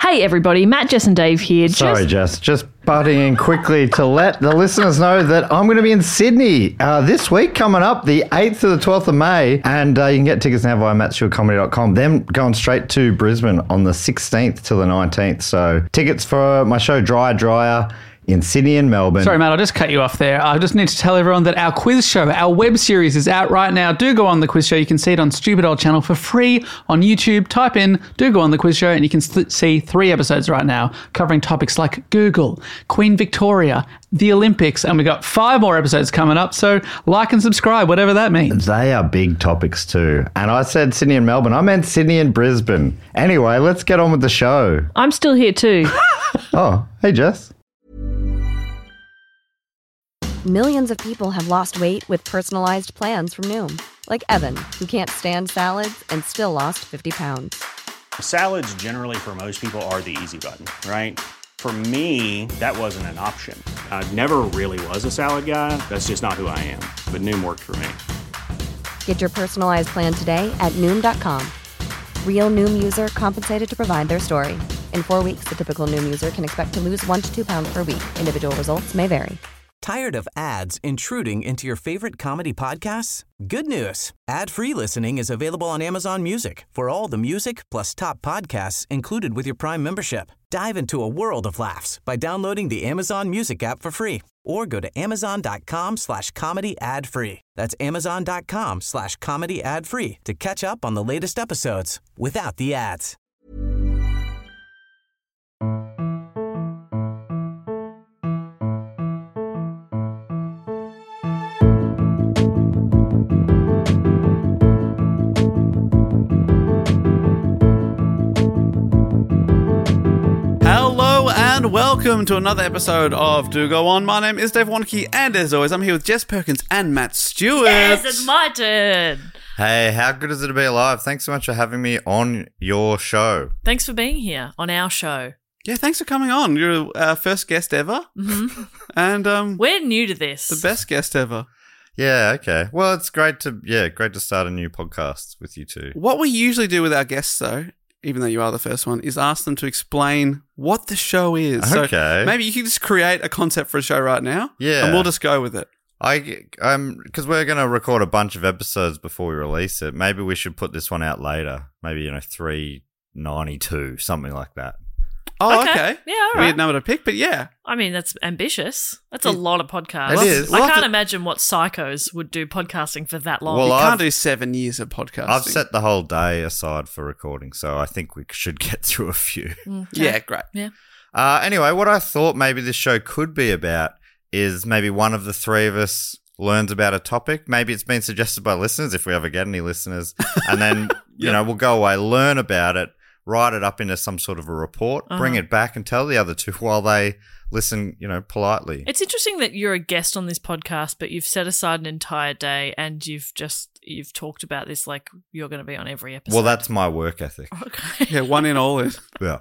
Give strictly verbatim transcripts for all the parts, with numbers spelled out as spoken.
Hey everybody, Matt, Jess and Dave here. Sorry, Jess, just butting in quickly to let the listeners know that I'm going to be in Sydney uh, this week coming up, the eighth to the twelfth of May, and uh, you can get tickets now via matt stewart comedy dot com. Then going straight to Brisbane on the sixteenth to the nineteenth. So tickets for my show Dryer Dryer in Sydney and Melbourne. Sorry, Matt, I'll just cut you off there. I just need to tell everyone that our quiz show, our web series is out right now. Do go on the quiz show. You can see it on Stupid Old Channel for free on YouTube. Type in, do go on the quiz show, and you can th- see three episodes right now covering topics like Google, Queen Victoria, the Olympics, and we've got five more episodes coming up. So like and subscribe, whatever that means. They are big topics too. And I said Sydney and Melbourne. I meant Sydney and Brisbane. Anyway, let's get on with the show. I'm still here too. Oh, hey, Jess. Millions of people have lost weight with personalized plans from Noom. Like Evan, who can't stand salads and still lost fifty pounds. Salads generally for most people are the easy button, right? For me, that wasn't an option. I never really was a salad guy. That's just not who I am. But Noom worked for me. Get your personalized plan today at Noom dot com. Real Noom user compensated to provide their story. In four weeks, the typical Noom user can expect to lose one to two pounds per week. Individual results may vary. Tired of ads intruding into your favorite comedy podcasts? Good news. Ad-free listening is available on Amazon Music for all the music plus top podcasts included with your Prime membership. Dive into a world of laughs by downloading the Amazon Music app for free or go to amazon.com slash comedy ad free. That's amazon.com slash comedy ad free to catch up on the latest episodes without the ads. And welcome to another episode of Do Go On. My name is Dave Warnke, and as always, I'm here with Jess Perkins and Matt Stewart. Yes, it's my turn. Hey, how good is it to be alive? Thanks so much for having me on your show. Thanks for being here on our show. Yeah, thanks for coming on. You're our first guest ever. Mm-hmm. And um, we're new to this. The best guest ever. Yeah, okay. Well, it's great to yeah, great to start a new podcast with you two. What we usually do with our guests, though, even though you are the first one, is ask them to explain what the show is. Okay. So maybe you can just create a concept for a show right now. Yeah. And we'll just go with it. I um because we're going to record a bunch of episodes before we release it. Maybe we should put this one out later. Maybe, you know, three ninety-two, something like that. Oh, okay. okay. Yeah, all right. Weird number to pick, but yeah. I mean, that's ambitious. That's a lot of podcasts. It is. I We'll can't to- imagine what psychos would do podcasting for that long. Well, you I've- can't do seven years of podcasting. I've set the whole day aside for recording, so I think we should get through a few. Okay. Yeah, great. Yeah. Uh, anyway, what I thought maybe this show could be about is maybe one of the three of us learns about a topic. Maybe it's been suggested by listeners, if we ever get any listeners. And then, you Yeah. know, we'll go away, learn about it, write it up into some sort of a report, Uh-huh. bring it back and tell the other two while they listen, you know, politely. It's interesting that you're a guest on this podcast, but you've set aside an entire day and you've just you've talked about this like you're going to be on every episode. Well, that's my work ethic. okay. Yeah, one in all in. Yeah.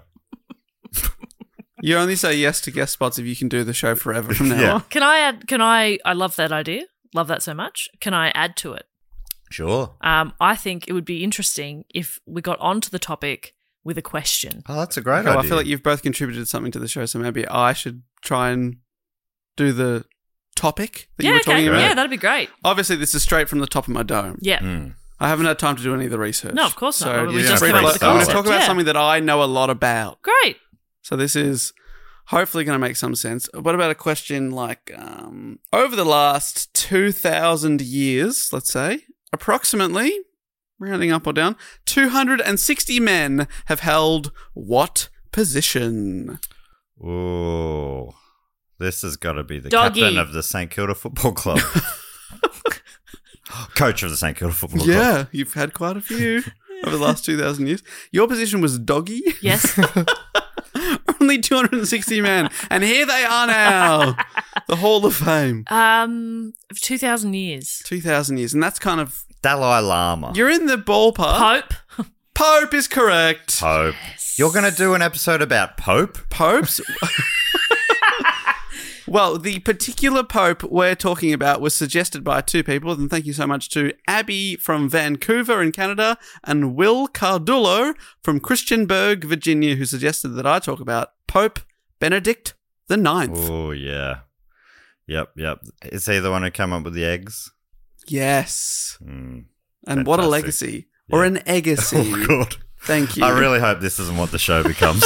You only say yes to guest spots if you can do the show forever from now Yeah. on. Can I add? Can I? I love that idea. Love that so much. Can I add to it? Sure. Um, I think it would be interesting if we got onto the topic with a question. Oh, that's a great Okay, well, idea. I feel like you've both contributed something to the show, so maybe I should try and do the topic that yeah, you were okay. talking about. Yeah, that'd be great. Obviously, this is straight from the top of my dome. Yeah. Mm. I haven't had time to do any of the research. No, of course not. So Well, we yeah, just free came to- up with the I'm going to concept. talk about Yeah. something that I know a lot about. Great. So this is hopefully going to make some sense. What about a question like, um, over the last two thousand years, let's say, approximately, rounding up or down, two hundred sixty men have held what position? Ooh. This has got to be the Doggy. captain of the St Kilda Football Club. Coach of the St Kilda Football Club. Yeah, you've had quite a few over the last two thousand years. Your position was doggy. Yes. Only two hundred sixty men. And here they are now. The Hall of Fame. um, two thousand years. two thousand years. And that's kind of... Dalai Lama. You're in the ballpark. Pope. Pope is correct. Pope. You're going to do an episode about Pope? Popes? Well, the particular Pope we're talking about was suggested by two people, and thank you so much to Abby from Vancouver in Canada and Will Cardullo from Christiansburg, Virginia, who suggested that I talk about Pope Benedict the Ninth. Oh, yeah. Yep, yep. Is he the one who came up with the eggs? Yes. Mm, and what a fantastic. legacy. Or an eggacy. Oh, God. Thank you. I really hope this isn't what the show becomes.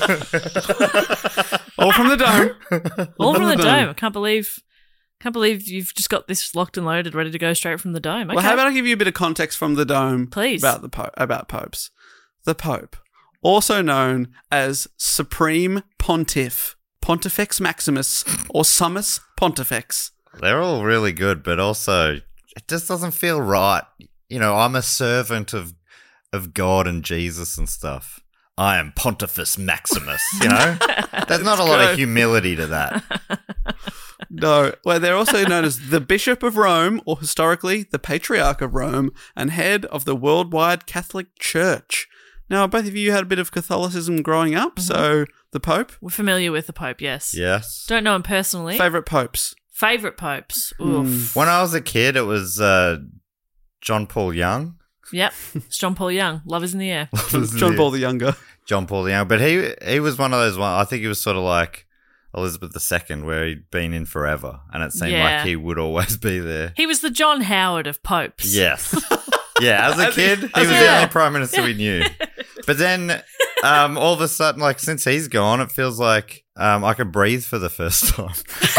All from the dome. All from the dome. I can't believe, can't believe you've just got this locked and loaded, ready to go straight from the dome. Okay. Well, how about I give you a bit of context from the dome, Please. about the po- about popes. The Pope, also known as Supreme Pontiff, Pontifex Maximus, or Summus Pontifex. They're all really good, but also it just doesn't feel right. You know, I'm a servant of of God and Jesus and stuff. I am Pontifex Maximus, you know? There's not a lot of humility to that. No, well, they're also known as the Bishop of Rome, or historically, the Patriarch of Rome, and head of the worldwide Catholic Church. Now, both of you had a bit of Catholicism growing up, so the Pope. We're familiar with the Pope, yes. Yes. Don't know him personally. Favourite popes? Favourite popes. Oof. When I was a kid, it was uh, John Paul Young. Yep. It's John Paul Young. Love is in the air. John Paul the Younger. John Paul Young. But he he was one of those ones, I think he was sort of like Elizabeth the Second, where he'd been in forever, and it seemed Yeah. like he would always be there. He was the John Howard of popes. Yes. Yeah, as a kid, he was the Yeah. only prime minister we knew. But then um, all of a sudden, like, since he's gone, it feels like um, I could breathe for the first time.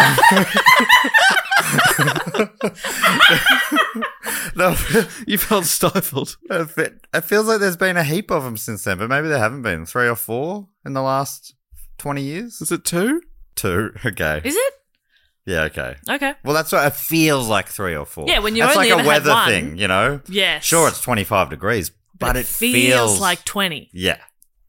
No, You felt stifled. it it feels like there's been a heap of them since then, but maybe there haven't been. Three or four in the last twenty years? Is it two? Two. Okay. Is it? Yeah, okay. Okay. Well, that's what it feels like, three or four. Yeah, when you That's only like ever a had weather one. thing, you know? Yes. Sure, it's twenty-five degrees, but, it feels, like twenty. Yeah.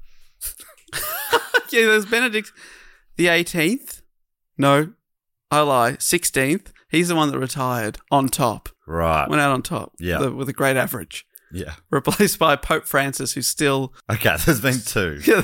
Yeah, there's Benedict the eighteenth. No, I lie. sixteenth. He's the one that retired on top. Right. Went out on top. Yeah. the- with a great average. Yeah. Replaced by Pope Francis, who's still. Okay, there's been two. Yeah,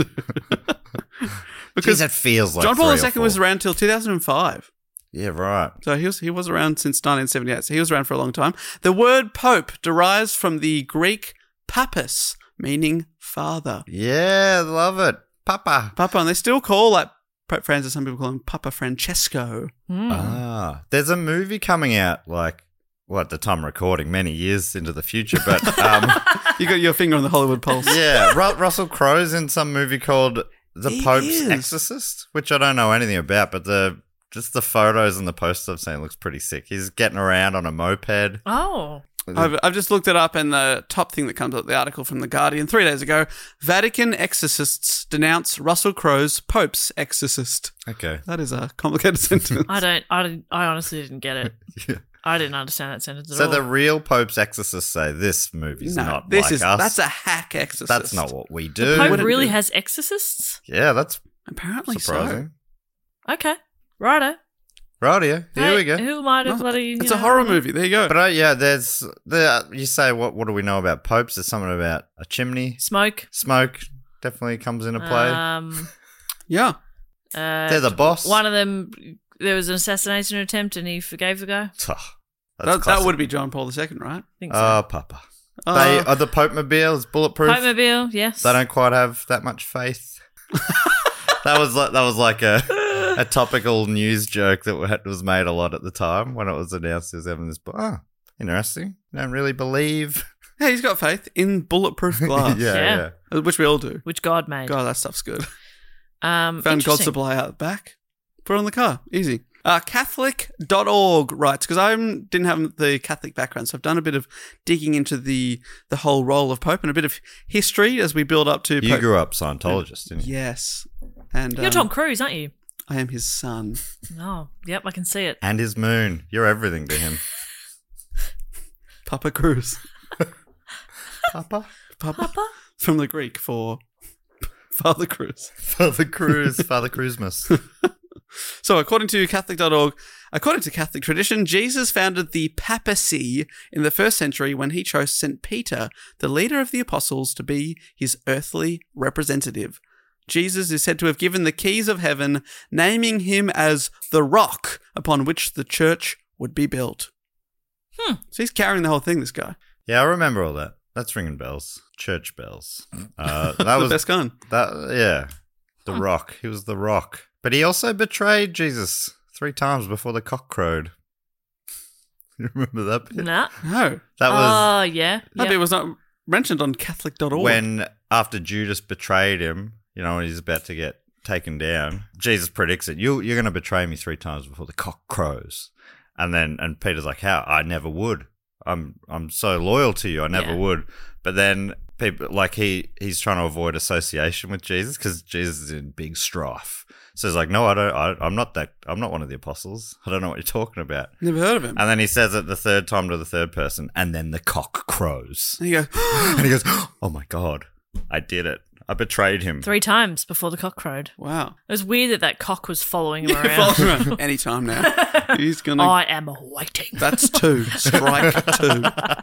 because Jeez, it feels like John Paul three or the Second four. was around till two thousand five. Yeah, right. So he was he was around since nineteen seventy-eight. So he was around for a long time. The word Pope derives from the Greek papus, meaning father. Yeah, love it. Papa. Papa, and they still call like Pope Francis. Some people call him Papa Francesco. Ah. There's a movie coming out, like, well, at the time of recording, many years into the future, but um, You got your finger on the Hollywood pulse. yeah, Ru- Russell Crowe's in some movie called The He Pope's is. Exorcist, which I don't know anything about, but the just the photos and the posters I've seen looks pretty sick. He's getting around on a moped. Oh. I've, I've just looked it up, and the top thing that comes up, the article from The Guardian three days ago, Vatican exorcists denounce Russell Crowe's Pope's exorcist. Okay. That is a complicated sentence. I don't. I didn't. I honestly didn't get it. Yeah. I didn't understand that sentence at So all. the real Pope's exorcists say this movie's No, not this like is us. that's a hack exorcist. That's not what we do. Pope wouldn't really do. has exorcists. Yeah, that's Apparently surprising. Okay. Righto. Right here. Here Hey, we go. Who might have No, bloody? you It's a know, horror movie. There you go. But uh, yeah, there's the you say what what do we know about popes? There's something about a chimney, Smoke. smoke definitely comes into play. Um. yeah. Uh, They're the boss. One of them. There was an assassination attempt, and he forgave the guy. Oh, that's That, that classic. would be John Paul the Second, right? I think so. Oh, Papa. Uh, they are the Pope Mobile is bulletproof. Pope-mobile, yes. They don't quite have that much faith. that was like that was like a a topical news joke that was made a lot at the time when it was announced as having this. Oh, interesting. Don't really believe. Hey, he's got faith in bulletproof glass. yeah, Yeah. yeah. Which we all do. Which God made. God, that stuff's good. Um, Found God interesting. supply out the back. Put it on the car. Easy. Uh, Catholic dot org writes, because I didn't have the Catholic background, so I've done a bit of digging into the the whole role of Pope and a bit of history as we build up to You Pope. grew up Scientologist, didn't you? Yes. And You're um, Tom Cruise, aren't you? I am his son. Oh, yep, I can see it. And his moon. You're everything to him. Papa Cruz. Papa? Papa? Papa? From the Greek for Father Cruz. Father Cruz. Father Christmas. So, according to Catholic dot org, according to Catholic tradition, Jesus founded the papacy in the first century when he chose Saint Peter, the leader of the apostles, to be his earthly representative. Jesus is said to have given the keys of heaven, naming him as the rock upon which the church would be built. Hmm. So he's carrying the whole thing, this guy. Yeah, I remember all that. That's ringing bells. Church bells. Uh, that the was best gun. That yeah, the Rock. He was the Rock, but he also betrayed Jesus three times before the cock crowed. You remember that bit? Nah. No. That was Oh, yeah. That yeah. bit was not mentioned on Catholic dot org. when after Judas betrayed him. You know, when he's about to get taken down, Jesus predicts it. You you're going to betray me three times before the cock crows, and then and Peter's like, "How? I never would. I'm I'm so loyal to you. I never Yeah. would." But then people like he he's trying to avoid association with Jesus because Jesus is in big strife. So he's like, "No, I don't. I, I'm not that. I'm not one of the apostles. I don't know what you're talking about." Never heard of him. And then he says it the third time to the third person, and then the cock crows, And he goes, and he goes, "Oh my god, I did it. I betrayed him." Three times before the cock crowed. wow. It was weird that that cock was following him around. Follow him around. Anytime now. He's going to... I am waiting. That's two. Strike two.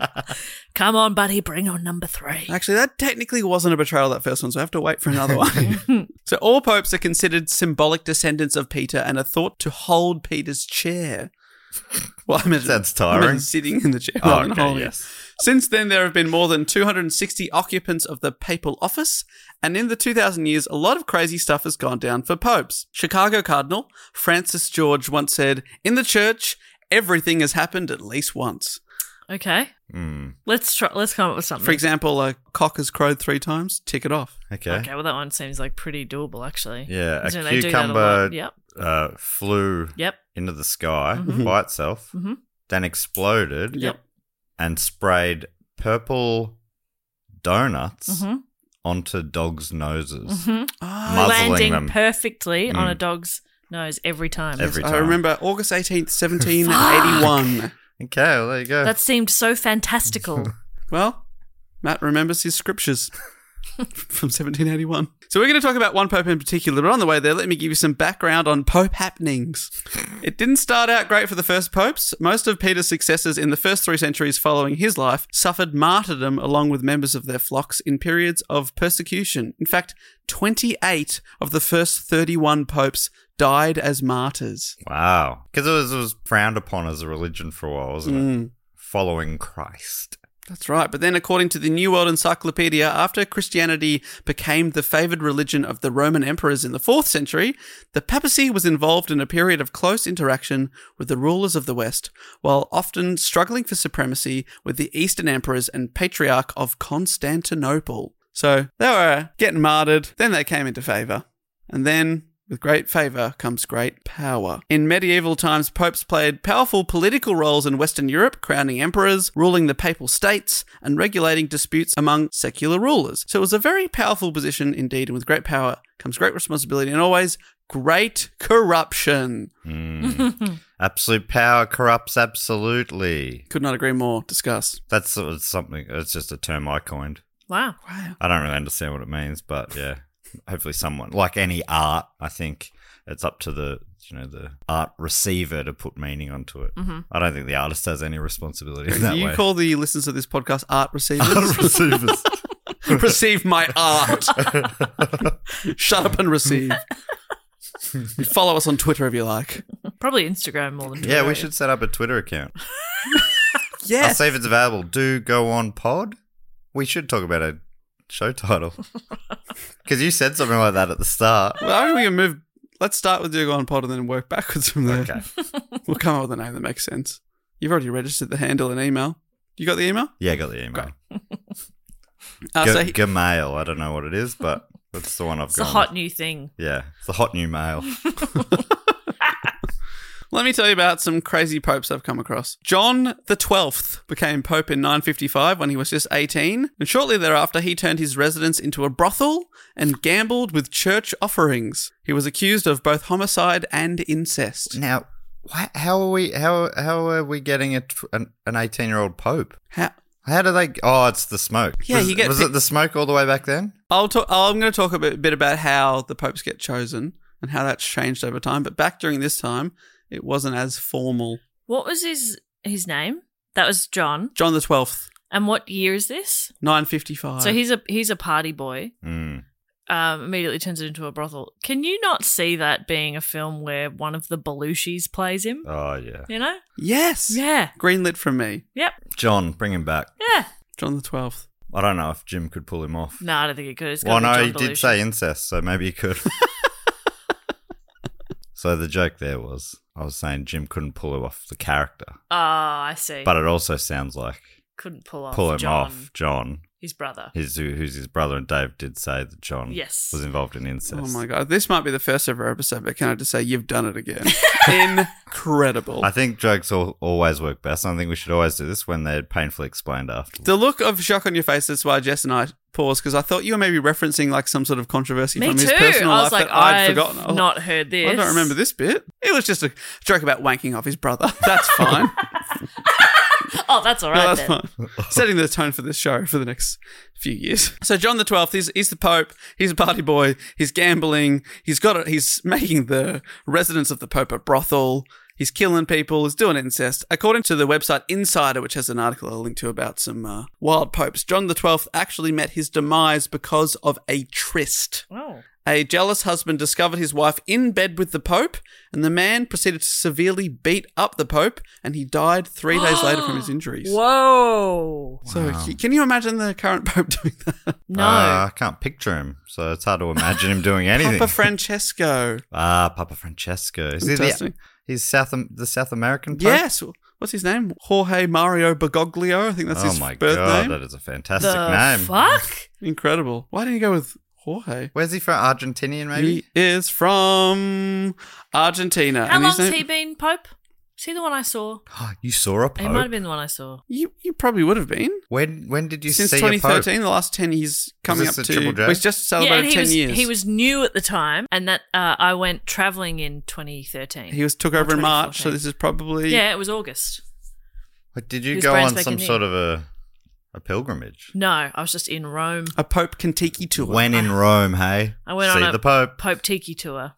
Come on, buddy, bring on number three. Actually, that technically wasn't a betrayal, that first one, so I have to wait for another one. So all popes are considered symbolic descendants of Peter and are thought to hold Peter's chair. Well, I imagine, That's I imagine tiring. sitting in the chair. Oh, rather than okay, holding it. yes. Since then, there have been more than two hundred sixty occupants of the papal office, and in the two thousand years, a lot of crazy stuff has gone down for popes. Chicago Cardinal Francis George once said, "In the church, everything has happened at least once." Okay. Mm, Let's try. Let's come up with something. For example, a cock has crowed three times, tick it off. okay. Okay, well, that one seems like pretty doable, actually. Yeah, a Isn't it? They do that a cucumber lot. Yep. uh, flew Yep. into the sky Mhm. by itself, Mhm. then exploded Yep. and sprayed purple donuts Mm-hmm. onto dogs' noses. Mm-hmm. Ah, Muzzling Landing them. perfectly on a Mm. dog's nose every time. Every I time. remember August eighteenth, seventeen eighty-one. Okay, well, there you go. That seemed so fantastical. Well, Matt remembers his scriptures from seventeen eighty-one. So we're going to talk about one pope in particular, but on the way there, let me give you some background on pope happenings. It didn't start out great for the first popes. Most of Peter's successors in the first three centuries following his life suffered martyrdom along with members of their flocks in periods of persecution. In fact, twenty-eight of the first thirty-one popes died as martyrs. Wow. Because it was, it was frowned upon as a religion for a while, wasn't Mm. it? Following Christ. That's right. But then, according to the New World Encyclopedia, after Christianity became the favoured religion of the Roman emperors in the fourth century, the papacy was involved in a period of close interaction with the rulers of the West, while often struggling for supremacy with the Eastern emperors and patriarch of Constantinople. So they were getting martyred, then they came into favour, and then with great favour comes great power. In medieval times, popes played powerful political roles in Western Europe, crowning emperors, ruling the papal states, and regulating disputes among secular rulers. So it was a very powerful position indeed, and with great power comes great responsibility and always great corruption. Mm. Absolute power corrupts absolutely. Could not agree more. Discuss. That's sort of something, it's just a term I coined. Wow. Wow. I don't really understand what it means, but yeah. Hopefully someone, like any art, I think it's up to the, you know, the art receiver to put meaning onto it. Mm-hmm. I don't think the artist has any responsibility in Do that you way. call the listeners of this podcast art receivers? Art receivers. Receive my art. Shut up and receive. Follow us on Twitter if you like. Probably Instagram more than Twitter. Yeah, we should set up a Twitter account. I'll Yes. see if it's available. Do go on pod. We should talk about a show title. Because you said something like that at the start. Well, I think we can move. Let's start with Do Go On Pod and then work backwards from there. Okay. We'll come up with a name that makes sense. You've already registered the handle and email. You got the email? Yeah, I got the email. Uh, G- so he- Gmail. I don't know what it is, but that's the one I've It's got. a hot new thing. Yeah, it's the hot new mail. Let me tell you about some crazy popes I've come across. John the Twelfth became pope in nine fifty-five when he was just eighteen, and shortly thereafter he turned his residence into a brothel and gambled with church offerings. He was accused of both homicide and incest. Now, why, how are we? How how are we getting a, tw- an an eighteen year old pope? How- How do they? Oh, it's the smoke. Yeah, was, you get was pi- it the smoke all the way back then? I'll talk, I'm going to talk a bit, bit about how the popes get chosen and how that's changed over time. But back during this time, it wasn't as formal. What was his his name? That was John. John the Twelfth, And what year is this? nine fifty-five. So he's a he's a party boy. Mm. um, immediately turns it into a brothel. Can you not see that being a film where one of the Belushis plays him? Oh, yeah. You know? Yes. Yeah. Greenlit from me. Yep. John, bring him back. Yeah. John the twelfth. I don't know if Jim could pull him off. No, I don't think he could. It's Well, gotta no, be he John did Belushi. say incest, so maybe he could. So the joke there was, I was saying Jim couldn't pull him off the character, Oh, I see. but it also sounds like Couldn't pull off pull him John, off John, his brother. his who- who's his brother, and Dave did say that John Yes. was involved in incest. Oh my God. This might be the first ever episode, but can I just say you've done it again? Incredible. I think jokes al- always work best. I think we should always do this when they're painfully explained afterwards. The look of shock on your face, that's why Jess and I paused, because I thought you were maybe referencing like some sort of controversy Me from too. his personal I life was like, that I'd I've forgotten. I was not like, heard this. I don't remember this bit. It was just a joke about wanking off his brother. That's fine. Oh, that's all right No, then. that's fine. Setting the tone for this show for the next few years. So John the twelfth, he's, he's the Pope. He's a party boy. He's gambling. He's got a, He's making the residence of the Pope a brothel. He's killing people. He's doing incest. According to the website Insider, which has an article I'll link to about some uh, wild popes, John the twelfth actually met his demise because of a tryst. Oh. A jealous husband discovered his wife in bed with the Pope, and the man proceeded to severely beat up the Pope, and he died three days later from his injuries. Whoa. So, c- can you imagine the current Pope doing that? No. Uh, I can't picture him, so it's hard to imagine him doing anything. Papa Francesco. Ah, Papa Francesco. Is he the, Fantastic. he's South the South American Pope? Yes. What's his name? Jorge Mario Bergoglio. I think that's Oh his my birth god, name. that is a fantastic the name. fuck? Incredible. Why didn't you go with Jorge? Where's he from? Argentinian, maybe? He is from Argentina. How and his long's name- he been Pope? Is he the one I saw? You saw a He might have pope. been the one I saw. You, you probably would have been. When when did you Since see twenty a pope? thirteen, the last ten, he's coming this up a to. Triple J? well, he's just Yeah, celebrated and he ten was years. he was new at the time, and that uh, I went traveling in twenty thirteen. He was took Or over in March, so twenty fourteen. this is probably. Yeah, it was August. Wait, did He you was go brand on spanking some new. sort of a a pilgrimage? No, I was just in Rome. A Pope Kentucky tour. When in Rome, hey? I went see on a the Pope. Pope Tiki tour.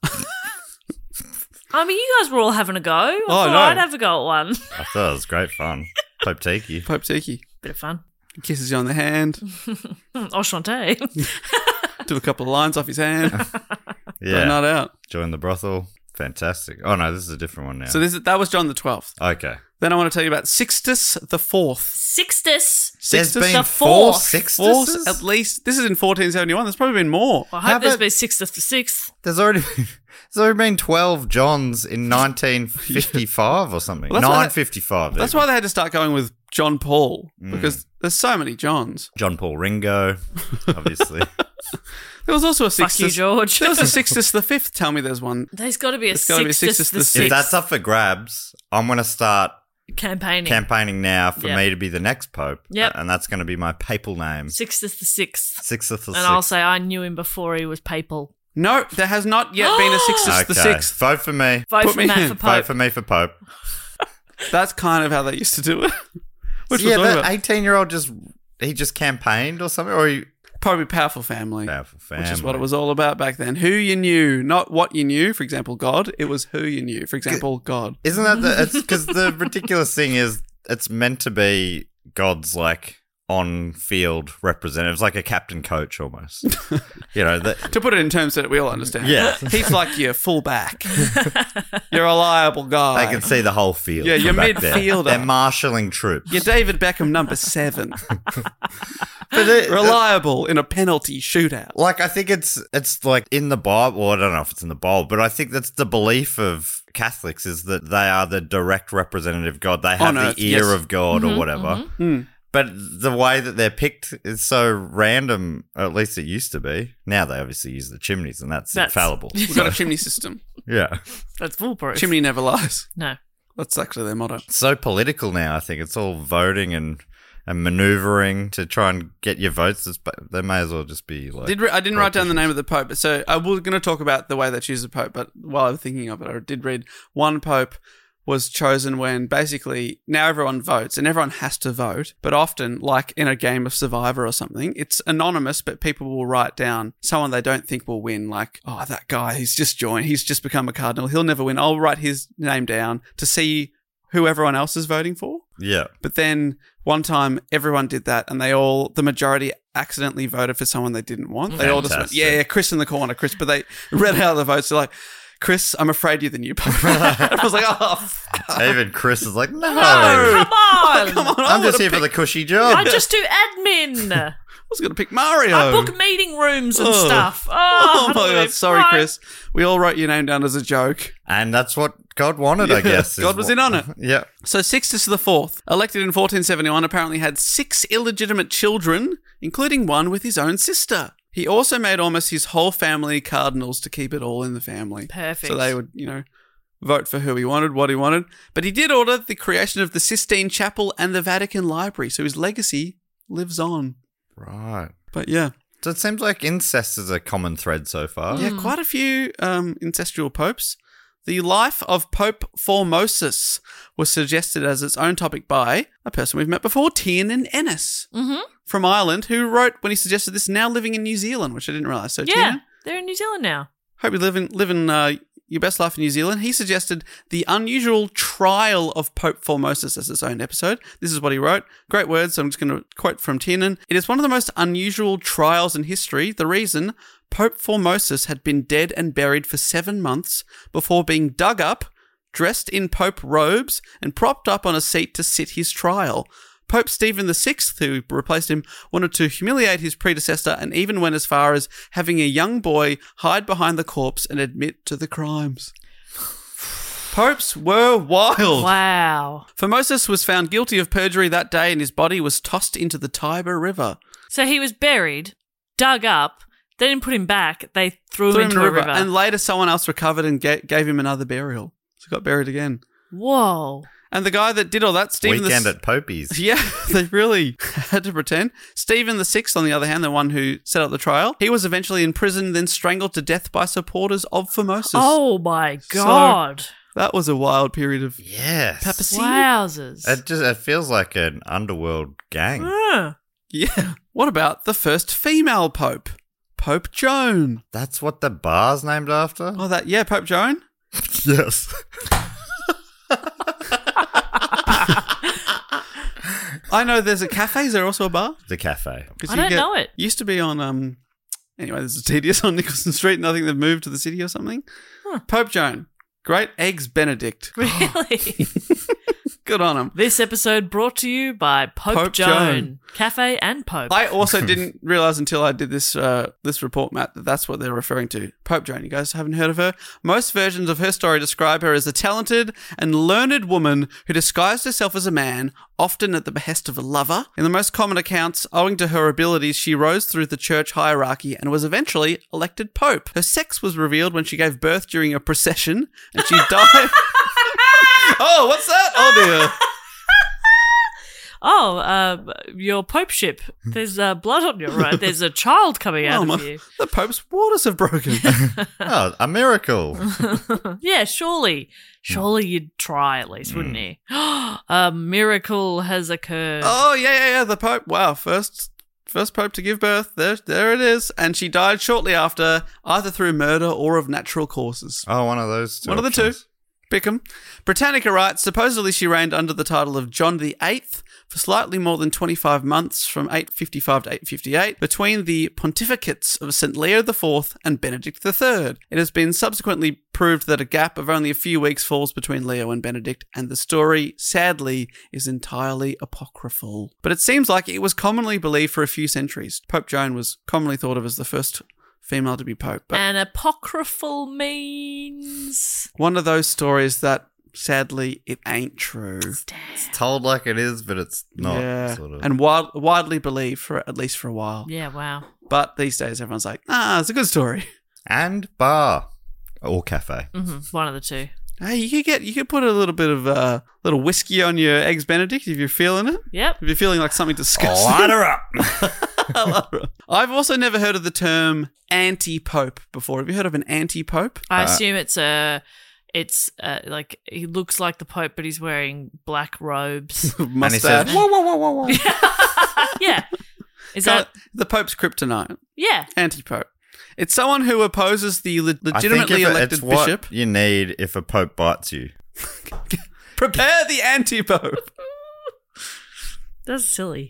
I mean, you guys were all having a go. I Oh, thought no. I'd have a go at one. I thought it was great fun. Pope Tiki. Pope Tiki. Bit of fun. Kisses you on the hand. Enchanté. Do a couple of lines off his hand. Yeah. Not out. Join the brothel. Fantastic. Oh no, this is a different one now. So this is, that was John the twelfth. okay. Then I want to tell you about Sixtus the fourth. Sixtus. There's Sixtus been the four fourth. Fourth, Sixtuses? at least. This is in fourteen seventy-one. There's probably been more. I How hope there's about- been Sixtus the sixth. There's already been, there's already been twelve Johns in nineteen fifty-five or something. Well, that's why nine they- fifty-five. That's why they had to start going with John Paul, Mm. because there's so many Johns. John Paul Ringo, obviously. There was also a Fuck Sixtus. you, George. There was a Sixtus the fifth. Tell me there's one. There's got to be a There's gotta be a Sixtus Sixtus the the sixth If that's up for grabs, I'm going to start campaigning. campaigning now for Yep. me to be the next pope. Yep. And that's going to be my papal name. Sixtus the sixth. Sixth of And I'll say I knew him before he was papal. No, there has not yet been a Sixtus okay. the sixth. Vote for me. Vote Put for me Matt in. for Vote Pope. for me for pope. That's kind of how they used to do it. Which yeah, was that eighteen-year-old just he just campaigned or something, or he probably powerful family. powerful family, Which is what it was all about back then. Who you knew, not what you knew. For example, God. It was who you knew. For example, God. Isn't that the? It's because the ridiculous thing is it's meant to be God's like on-field representatives, like a captain coach almost. You know that. To put it in terms that we all understand. Yeah. He's like your fullback. You're a reliable guy. They can see the whole field. Yeah, from you're back there. midfielder. They're marshalling troops. You're David Beckham number seven. But it- Reliable in a penalty shootout. Like I think it's it's like in the Bible. Well, I don't know if it's in the Bible, but I think that's the belief of Catholics is that they are the direct representative of God. They have On the earth, ear yes. of God or whatever. But the way that they're picked is so random. Or at least it used to be. Now they obviously use the chimneys, and that's, That's- infallible. We've got a chimney system. Yeah, That's foolproof. Chimney never lies. No. That's actually their motto. it's so political now. I think it's all voting and and maneuvering to try and get your votes. It's- but They may as well just be like. Did re- I didn't write down the name of the pope, but so I was going to talk about the way they choose a pope. But while I was thinking of it, I did read one pope was chosen when basically now everyone votes and everyone has to vote. But often, like in a game of Survivor or something, it's anonymous, but people will write down someone they don't think will win. Like, oh, that guy, he's just joined. He's just become a cardinal. He'll never win. I'll write his name down to see who everyone else is voting for. Yeah. But then one time everyone did that and they all, the majority accidentally voted for someone they didn't want. They all just went, Fantastic. yeah, yeah, Chris in the corner, Chris. But they read out the votes. They're like, Chris, I'm afraid you're the new pope. I was like, oh, fuck. Even Chris is like, no. Come on. Come on, I I'm just would've here for the picked- cushy job. I just do admin. I was going to pick Mario. I book meeting rooms and Oh. stuff. Oh, Oh how my do God, we- sorry, Right. Chris. We all wrote your name down as a joke. And that's what God wanted, I Yeah, guess. is God was what- in on it. Yeah. So Sixtus the Fourth, elected in fourteen seventy-one, apparently had six illegitimate children, including one with his own sister. He also made almost his whole family cardinals to keep it all in the family. Perfect. So they would, you know, vote for who he wanted, what he wanted. But he did order the creation of the Sistine Chapel and the Vatican Library, so his legacy lives on. Right. But yeah. So it seems like incest is a common thread so far. Yeah, quite a few um, incestual popes. The life of Pope Formosus was suggested as its own topic by a person we've met before, Tiernan Ennis Mm-hmm. from Ireland, who wrote when he suggested this, now living in New Zealand, which I didn't realise. So Yeah, Tiernan, they're in New Zealand now. hope you live in, live in uh, your best life in New Zealand. He suggested the unusual trial of Pope Formosus as its own episode. This is what he wrote. Great words, so I'm just going to quote from Tiernan. It is one of the most unusual trials in history. The reason, Pope Formosus had been dead and buried for seven months before being dug up, dressed in Pope robes, and propped up on a seat to sit his trial. Pope Stephen the Sixth, who replaced him, wanted to humiliate his predecessor and even went as far as having a young boy hide behind the corpse and admit to the crimes. Popes were wild. Wow. Formosus was found guilty of perjury that day and his body was tossed into the Tiber River. So he was buried, dug up. They didn't put him back. They threw, Threw him into in a river. And later someone else recovered and ga- gave him another burial. So he got buried again. Whoa. And the guy that did all that, Stephen the Weekend S- at Popey's. Yeah, they really had to pretend. Stephen the Sixth, on the other hand, the one who set up the trial, he was eventually imprisoned, then strangled to death by supporters of Formosus. Oh my God. That was a wild period of Yes. papacy. Wowzers. It just it feels like an underworld gang. Huh. Yeah. What about the first female pope? Pope Joan. That's what the bar's named after? Oh, that, yeah, Pope Joan. Yes. I know there's a cafe. Is there also a bar? The cafe. 'Cause I you don't get- know it. Used to be on, um, anyway, there's a tedious on Nicholson Street, and I think they've moved to the city or something. Pope Joan. Great Eggs Benedict. Really? Good on him. This episode brought to you by Pope, Pope Joan. Joan. Cafe and Pope. I also didn't realize until I did this uh, this report, Matt, that that's what they're referring to. Pope Joan. You guys haven't heard of her? Most versions of her story describe her as a talented and learned woman who disguised herself as a man, often at the behest of a lover. In the most common accounts, owing to her abilities, she rose through the church hierarchy and was eventually elected pope. Her sex was revealed when she gave birth during a procession, and she died. Oh, what's that? Oh dear. oh, uh, your popeship. There's uh, blood on your right. There's a child coming out Oh, of my, you. the Pope's waters have broken. Oh, a miracle. Yeah, surely. Surely you'd try at least, wouldn't you? A miracle has occurred. Oh yeah, yeah, yeah. The Pope. Wow, first, first Pope to give birth. There, there it is. And she died shortly after, either through murder or of natural causes. Oh, one of those two. One of the two. options. Bickham. Britannica writes, supposedly she reigned under the title of John the Eighth for slightly more than twenty-five months, from eight fifty-five to eight fifty-eight, between the pontificates of Saint Leo the Fourth and Benedict the Third. It has been subsequently proved that a gap of only a few weeks falls between Leo and Benedict, and the story, sadly, is entirely apocryphal. But it seems like it was commonly believed for a few centuries. Pope Joan was commonly thought of as the first female to be pope. But And apocryphal means. one of those stories that, sadly, it ain't true. It's told like it is, but it's not. yeah. Sort of. And wide, widely believed for at least for a while. Yeah, wow. But these days, everyone's like, ah, it's a good story. And bar or cafe. hmm One of the two. Hey, you could get, you could put a little bit of uh, little whiskey on your eggs Benedict if you're feeling it. Yep. If you're feeling like something disgusting. Light her up. I've also never heard of the term anti-pope before. Have you heard of an anti-pope? I assume it's a. It's uh, like he looks like the Pope, but he's wearing black robes. Mustache. whoa, whoa, whoa, whoa, whoa. Yeah. Is Call that? it the Pope's kryptonite. Yeah. Anti-pope. It's someone who opposes the le- I think legitimately if it- elected it's what bishop. you need if a pope bites you. Prepare the anti-pope. That's silly.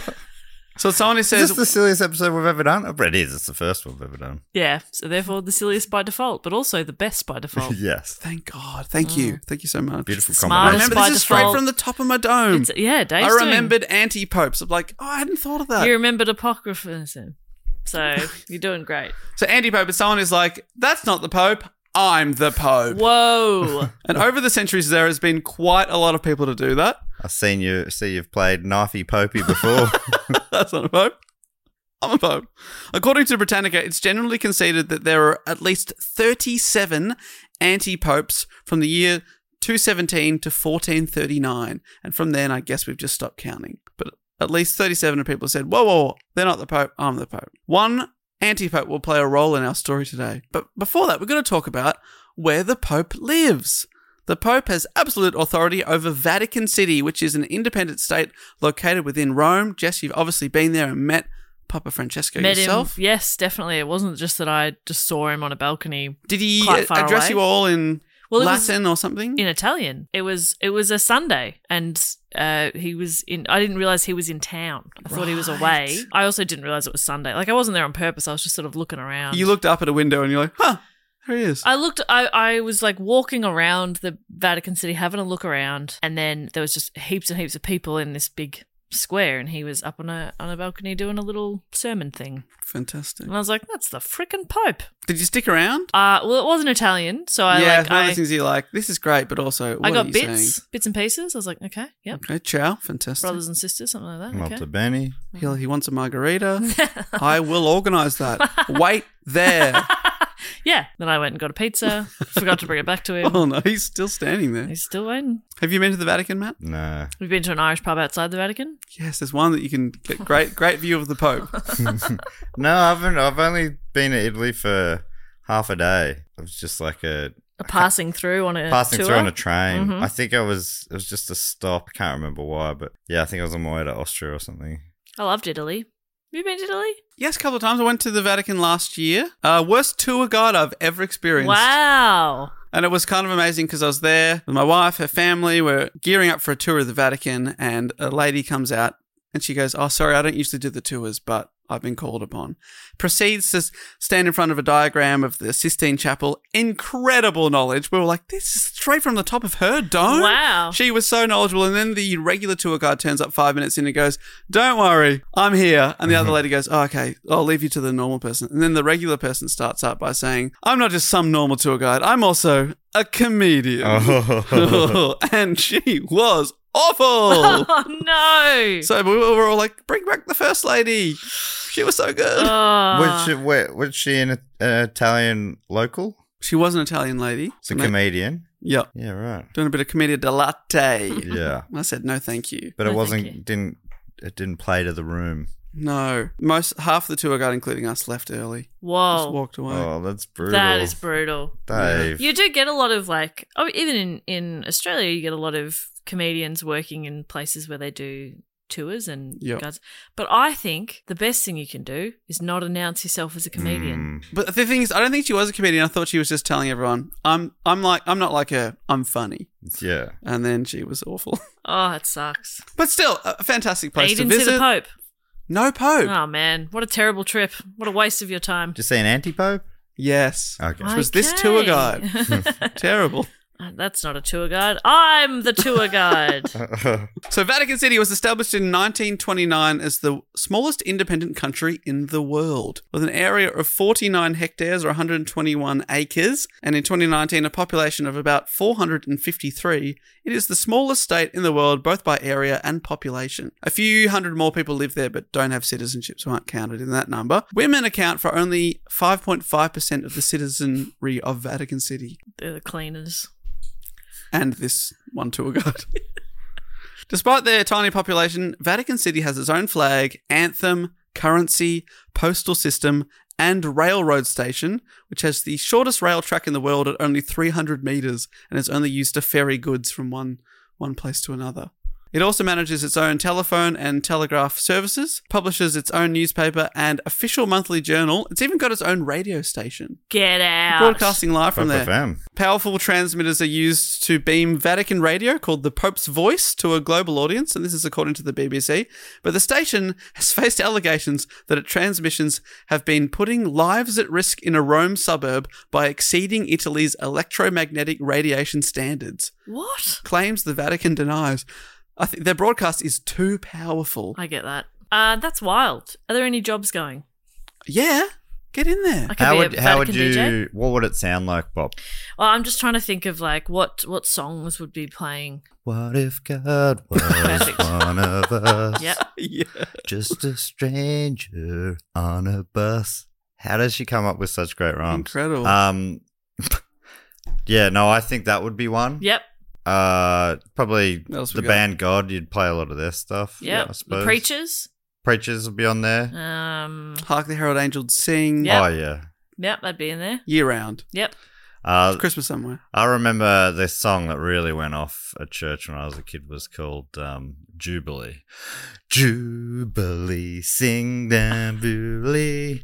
So someone who Is says, this the silliest episode we've ever done? I bet it is. It's the first one we've ever done. Yeah, so therefore the silliest by default, but also the best by default. Yes. thank God, thank you, thank you so much. Beautiful Smartest combination. Remember, by this is straight default. from the top of my dome. It's, yeah, Dave's I doing- remembered anti-popes. I'm like, oh, I hadn't thought of that. You remembered apocryphism. So you're doing great. So anti-pope is someone who's like, that's not the Pope, I'm the Pope. Whoa. And over the centuries, there has been quite a lot of people to do that. I've seen you, see you've played Knifey Popey before. That's not a Pope. I'm a Pope. According to Britannica, it's generally conceded that there are at least thirty-seven anti-popes from the year two seventeen to fourteen thirty-nine. And from then, I guess we've just stopped counting. But at least thirty-seven people said, whoa, whoa, whoa, they're not the Pope, I'm the Pope. One anti-pope will play a role in our story today. But before that, we're going to talk about where the Pope lives. The Pope has absolute authority over Vatican City, which is an independent state located within Rome. Jess, you've obviously been there and met Papa Francesco Met yourself. him. Yes, definitely. It wasn't just that I just saw him on a balcony. Did he Quite uh, far address away. you all in Well, it was Latin or something? in Italian. It was it was a Sunday, and uh, he was in. I didn't realize he was in town. I thought he was Right. away. I also didn't realize it was Sunday. Like I wasn't there on purpose. I was just sort of looking around. You looked up at a window and you're like, huh, there he is. I looked. I I was like walking around the Vatican City, having a look around, and then there was just heaps and heaps of people in this big square, and he was up on a on a balcony doing a little sermon thing. Fantastic. And I was like, that's the frickin' Pope. Did you stick around? Uh, well, it wasn't Italian, so I yeah, like one of I, those things you're like, this is great, but also, what I are got you bits, saying? bits and pieces. I was like, okay, yep, Okay, ciao, fantastic. brothers and sisters, something like that. Okay. Malta Benny. He, he wants a margarita. I will organise that. Wait there. Yeah. Then I went and got a pizza. Forgot to bring it back to him. Oh no, he's still standing there. He's still waiting. Have you been to the Vatican, Matt? No. We've been to an Irish pub outside the Vatican. Yes, there's one that you can get great great view of the Pope. No, I haven't. I've only been to Italy for half a day. It was just like a A passing through on a passing tour. through on a train. Mhm. I think I was. It was just a stop. I can't remember why, but yeah, I think I was on my way to Austria or something. I loved Italy. Have you been to Italy? Yes, a couple of times. I went to the Vatican last year. Uh, worst tour guide I've ever experienced. Wow. And it was kind of amazing because I was there with my wife, her family. We're gearing up for a tour of the Vatican, and a lady comes out and she goes, oh, sorry, I don't usually do the tours, but I've been called upon. Proceeds to stand in front of a diagram of the Sistine Chapel. Incredible knowledge. We were like, this is straight from the top of her dome. Wow. She was so knowledgeable. And then the regular tour guide turns up five minutes in and goes, don't worry, I'm here. And the other lady goes, oh, okay, I'll leave you to the normal person. And then the regular person starts up by saying, I'm not just some normal tour guide. I'm also a comedian. Oh. And she was awful. Oh, no. So we were all like, bring back the first lady. She was so good. Oh. was she? Where, was she an, an Italian local? She was an Italian lady. It's a Ma- comedian. Yep. Yeah, right. Doing a bit of commedia dell'arte. Yeah, I said, no, thank you. but it No, thank wasn't. you. Didn't it? Didn't play to the room. No. Most, half the tour guide, including us, left early. Just Whoa. walked away. Oh, that's brutal. That is brutal. Dave. You do get a lot of like, oh, even in, in Australia, you get a lot of comedians working in places where they do tours and Yep. guides. But I think the best thing you can do is not announce yourself as a comedian. Mm. But the thing is, I don't think she was a comedian. I thought she was just telling everyone, I'm I'm like, I'm not like her. I'm funny. Yeah. And then she was awful. Oh, it sucks. But still, a fantastic And place you to didn't visit. see the Pope. No Pope. Oh, man. What a terrible trip. What a waste of your time. Just say an anti-pope. Yes. Okay. Which was this tour guide. Okay. Terrible. Uh, That's not a tour guide. I'm the tour guide. So Vatican City was established in nineteen twenty-nine as the smallest independent country in the world, with an area of forty-nine hectares or one hundred twenty-one acres, and in twenty nineteen a population of about four hundred fifty-three. It is the smallest state in the world, both by area and population. A few hundred more people live there but don't have citizenship, so aren't counted in that number. Women account for only five point five percent of the citizenry of Vatican City. They're the cleaners. And this one tour guide. Despite their tiny population, Vatican City has its own flag, anthem, currency, postal system, and railroad station, which has the shortest rail track in the world at only three hundred meters and is only used to ferry goods from one one place to another. It also manages its own telephone and telegraph services, publishes its own newspaper and official monthly journal. It's even got its own radio station. Get out. Broadcasting live from Pope there. F M. Powerful transmitters are used to beam Vatican radio, called the Pope's Voice, to a global audience, and this is according to the B B C. But the station has faced allegations that its transmissions have been putting lives at risk in a Rome suburb by exceeding Italy's electromagnetic radiation standards. What? Claims the Vatican denies. I think their broadcast is too powerful. I get that. Uh, that's wild. Are there any jobs going? Yeah, get in there. I could How be would a how would Vatican you? D J. What would it sound like, Bob? Well, I'm just trying to think of like what what songs would be playing. What if God was Perfect. one of us? Yep. Yeah. Just a stranger on a bus. How does she come up with such great rhymes? Incredible. Um, yeah, no, I think that would be one. Yep. Uh, probably What else the we got? band God. You'd play a lot of their stuff. Yep. I The suppose. Preachers. Preachers would be on there. Um. Hark the Herald Angels Sing. Yep. Oh yeah. Yep. That'd be in there. Year round. Yep. Uh, Christmas somewhere. I remember this song that really went off at church when I was a kid was called um, Jubilee. Jubilee, sing down, Jubilee.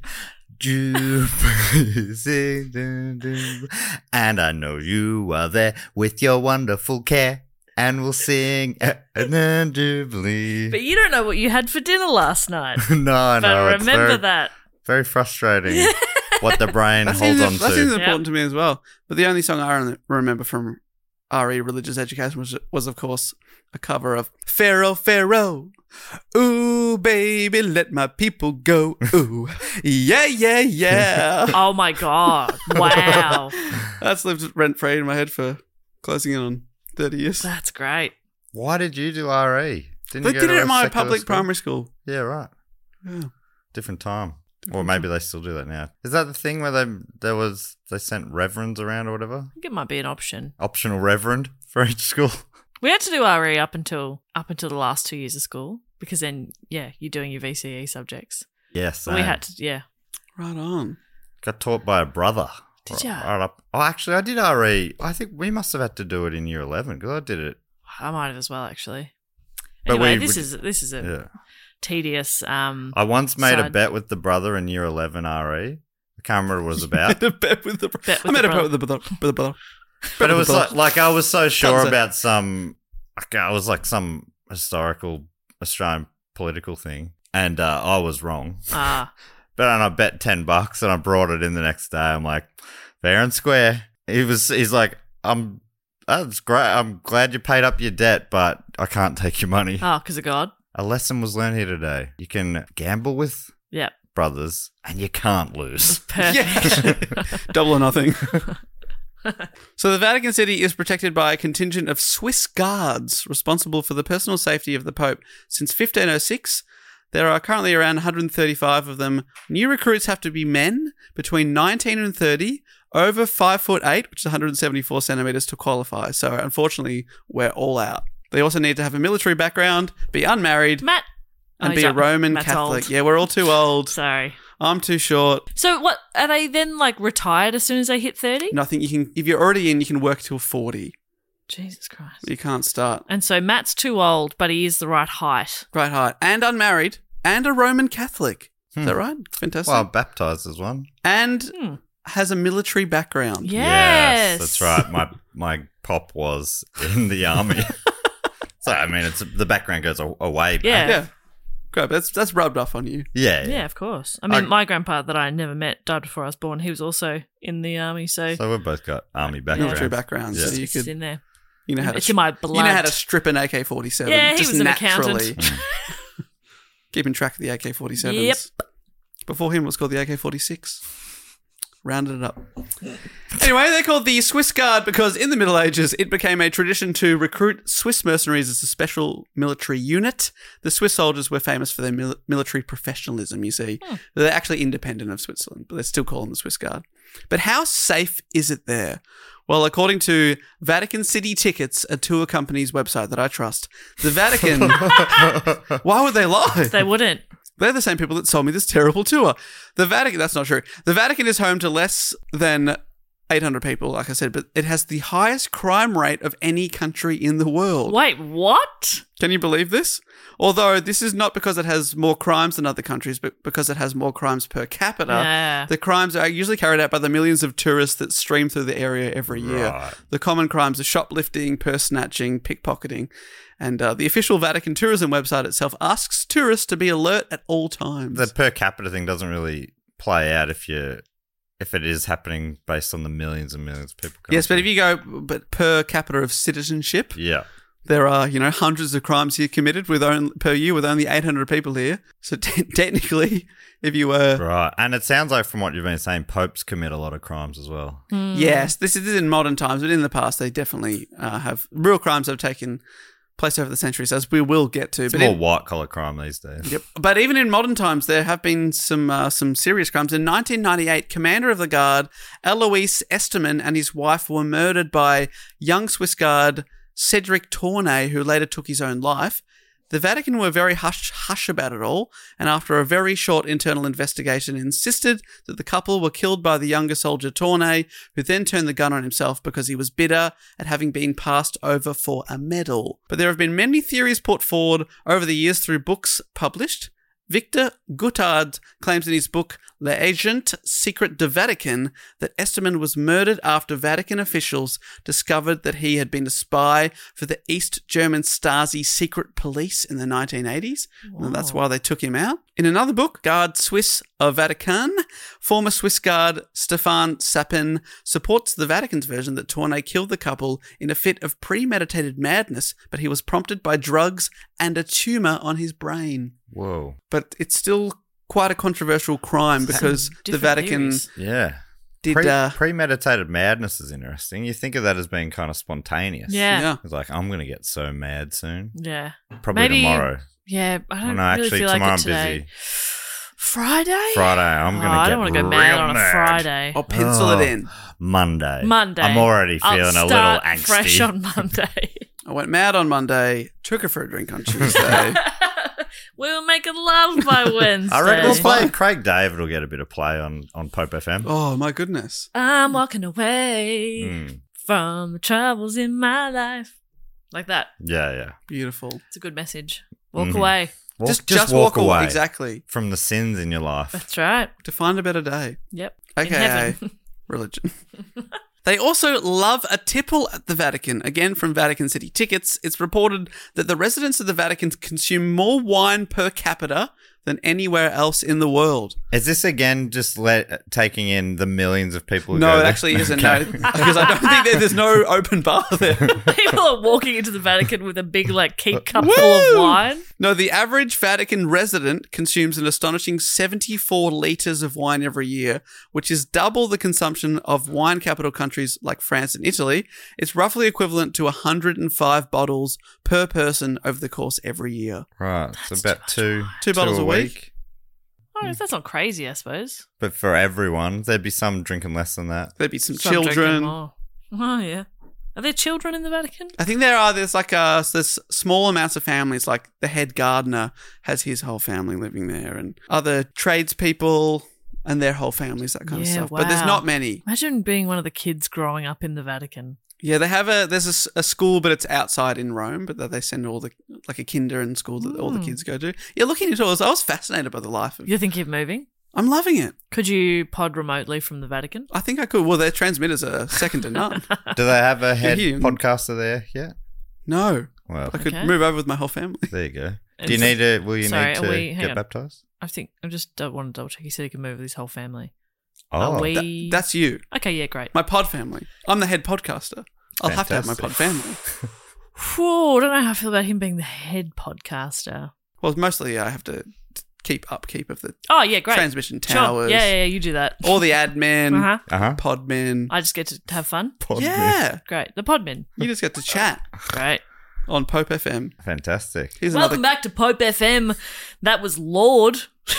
Jubilee, sing down, Jubilee. And I know you are there with your wonderful care. And we'll sing and then Jubilee. But you don't know what you had for dinner last night. no, I But know. it's remember very, that. Very frustrating what the brain That holds seems, on that to. seems Yep. important to me as well. But the only song I re- remember from R E Religious Education was, was, of course, a cover of Pharaoh, Pharaoh. Ooh, baby, let my people go. Ooh, yeah, yeah, yeah. Oh my god! Wow, That's lived rent free in my head for closing in on thirty years. that's great. Why did you do R E? Didn't They you go did to it a at my secular public school? primary school. Yeah, right. Yeah. Different time. Or maybe they still do that now. Is that the thing where they there was they sent reverends around or whatever? I think it might be an option. Optional reverend for each school. We had to do R E up until up until the last two years of school because then, yeah, you're doing your V C E subjects. Yes. But we had to, yeah. Right on. Got taught by a brother. Did ya? Right up. Oh, actually, I did R E. I think we must have had to do it in year eleven because I did it. I might have as well, actually. But Anyway, we this would- is this is a Yeah. tedious. Um, I once made a Side. bet with the brother in year eleven R E. I can't remember what it was about. Made a bet with the bro- Bet with I made the a bet with the brother. With the brother. But it was like, like I was so sure Sounds like- about some, like, I was like some historical Australian political thing, and uh, I was wrong. ah, But and I bet ten bucks, and I brought it in the next day. I'm like, fair and square. He was, he's like, I'm, that's great. I'm glad you paid up your debt, but I can't take your money. oh, because of God. A lesson was learned here today. You can gamble with Yep. brothers, and you can't lose. Perfect. Double or nothing. So the Vatican City is protected by a contingent of Swiss guards responsible for the personal safety of the Pope since fifteen oh six. There are currently around one hundred thirty-five of them. New recruits have to be men between nineteen and thirty, over five foot eight, which is one hundred seventy-four centimeters to qualify. So unfortunately, we're all out. They also need to have a military background, be unmarried, Matt. and Oh, be he's a up. Roman Matt's Catholic. old. Yeah, we're all too old. Sorry. I'm too short. So what are they then like retired as soon as they hit thirty? And I think you can, if you're already in, you can work till forty. Jesus Christ. You can't start. And so Matt's too old, but he is the right height. Right height. And unmarried. And a Roman Catholic. Is that right? Fantastic. Well, baptized as one. and Hmm. has a military background. Yes. that's right. My my pop was in the army. So I mean, it's the background goes a, a way back. Yeah. Yeah. Great. That's, that's rubbed off on you. Yeah, Yeah, of course. I mean, I- my grandpa that I never met died before I was born. He was also in the army, so, So we've both got army backgrounds. Military background. Yeah. So you it's could, in there. you know how to, It's in my blood. you know how to strip an A K forty-seven. Yeah, he just was an naturally. accountant. Keeping track of the A K forty-sevens. Yep. Before him, it was called the A K forty-six. Rounded it up. Anyway, they're called the Swiss Guard because in the Middle Ages, it became a tradition to recruit Swiss mercenaries as a special military unit. The Swiss soldiers were famous for their mil- military professionalism, you see. They're actually independent of Switzerland, but they still call them the Swiss Guard. But how safe is it there? Well, according to Vatican City Tickets, a tour company's website that I trust, the Vatican... Why would they lie? They wouldn't. They're the same people that sold me this terrible tour. The Vatican, that's not true. The Vatican is home to less than eight hundred people, like I said, but it has the highest crime rate of any country in the world. Wait, what? Can you believe this? Although this is not because it has more crimes than other countries, but because it has more crimes per capita. Yeah. The crimes are usually carried out by the millions of tourists that stream through the area every year. Right. The common crimes are shoplifting, purse snatching, pickpocketing. And uh, the official Vatican tourism website itself asks tourists to be alert at all times. The per capita thing doesn't really play out if you if it is happening based on the millions and millions of people. coming yes, but if through. you go but per capita of citizenship, Yeah. there are, you know, hundreds of crimes here committed with only, per year with only eight hundred people here. So te- technically, if you were... Right. And it sounds like from what you've been saying, popes commit a lot of crimes as well. Yes, this is in modern times, but in the past, they definitely uh, have... Real crimes have taken place over the centuries, as we will get to. It's but more in- white-collar crime these days. Yep. But even in modern times, there have been some uh, some serious crimes. In nineteen ninety-eight, Commander of the Guard Alois Esterman and his wife were murdered by young Swiss guard Cedric Tournay, who later took his own life. The Vatican were very hush-hush about it all, and after a very short internal investigation insisted that the couple were killed by the younger soldier Tournay, who then turned the gun on himself because he was bitter at having been passed over for a medal. But there have been many theories put forward over the years through books published. Victor Guttard claims in his book L'Agent Secret de Vatican that Esterman was murdered after Vatican officials discovered that he had been a spy for the East German Stasi secret police in the nineteen eighties. And that's why they took him out. In another book, Guard Suisse of Vatican, former Swiss guard Stefan Sapin supports the Vatican's version that Tournay killed the couple in a fit of premeditated madness, but he was prompted by drugs and a tumour on his brain. Whoa. But it's still quite a controversial crime because the different Vatican theories. Yeah. did... Pre- uh, premeditated madness is interesting. You think of that as being kind of spontaneous. Yeah. yeah. It's like, I'm going to get so mad soon. Yeah. Probably Maybe- tomorrow. Yeah, I don't no, really actually, feel like tomorrow it I'm today. busy. Friday? Friday, I'm Oh, going to I get don't want to go real mad on a mad. Friday. I'll pencil Oh. it in. Monday. Monday. I'm already I'll feeling a little start angsty. fresh on Monday. I went mad on Monday, took her for a drink on Tuesday. We were making love by Wednesday. I reckon we'll play. Craig David will get a bit of play on, on Pope F M. Oh, my goodness. I'm walking away Mm. from the troubles in my life. Like that. Yeah, yeah. Beautiful. It's a good message. Walk Mhm. away. Walk, just just walk, away. Exactly. from the sins in your life. That's right. To find a better day. Yep. Okay. In heaven. Religion. They also love a tipple at the Vatican. Again, from Vatican City Tickets, it's reported that the residents of the Vatican consume more wine per capita than anywhere else in the world. Is this again just let, taking in the millions of people who No, go it there? actually isn't. No, because I don't think there, there's no open bar there. People are walking into the Vatican with a big, like, keep cup full of wine. No, the average Vatican resident consumes an astonishing seventy-four litres of wine every year, which is double the consumption of wine capital countries like France and Italy. It's roughly equivalent to one hundred five bottles per person over the course every year. Right, so about two, Two bottles a week. Oh, that's not crazy, I suppose. But for everyone, there'd be some drinking less than that. There'd be some, Some drinking children. more. Oh, yeah. Are there children in the Vatican? I think there are. There's like a there's small amounts of families. Like the head gardener has his whole family living there, and other tradespeople and their whole families, that kind of Yeah, stuff. But there's wow. not many. Imagine being one of the kids growing up in the Vatican. Yeah, they have a there's a s- a, school, but it's outside in Rome. But that they send all the like a kinder and school that all the Mm. kids go to. Yeah, looking into it, I was fascinated by the life of. You're thinking of moving? I'm loving it. Could you pod remotely from the Vatican? I think I could. Well, their transmitters are second to none. Do they have a head you- podcaster there yet? No, Well, I could Okay. move over with my whole family. there you go. And Do you so- need to? Will you Sorry, need are to we- hang get on. baptized? I think I just don't want to double check. He said he could move with his whole family. Oh, Are we? That- that's you, Okay, yeah, great. my pod family. I'm the head podcaster. I'll have to have my pod Fantastic. family. Whew, I don't know how I feel about him being the head podcaster. Well, mostly I have to keep upkeep of the Oh, yeah, great. transmission Sure. towers. Yeah, yeah, yeah, you do that. All the admin, Uh-huh. uh huh. podmen. I just get to have fun. Yeah, Great. The podmen. you just get to chat Great. on Pope F M. Fantastic. Here's Welcome another. back to Pope F M. That was Lord.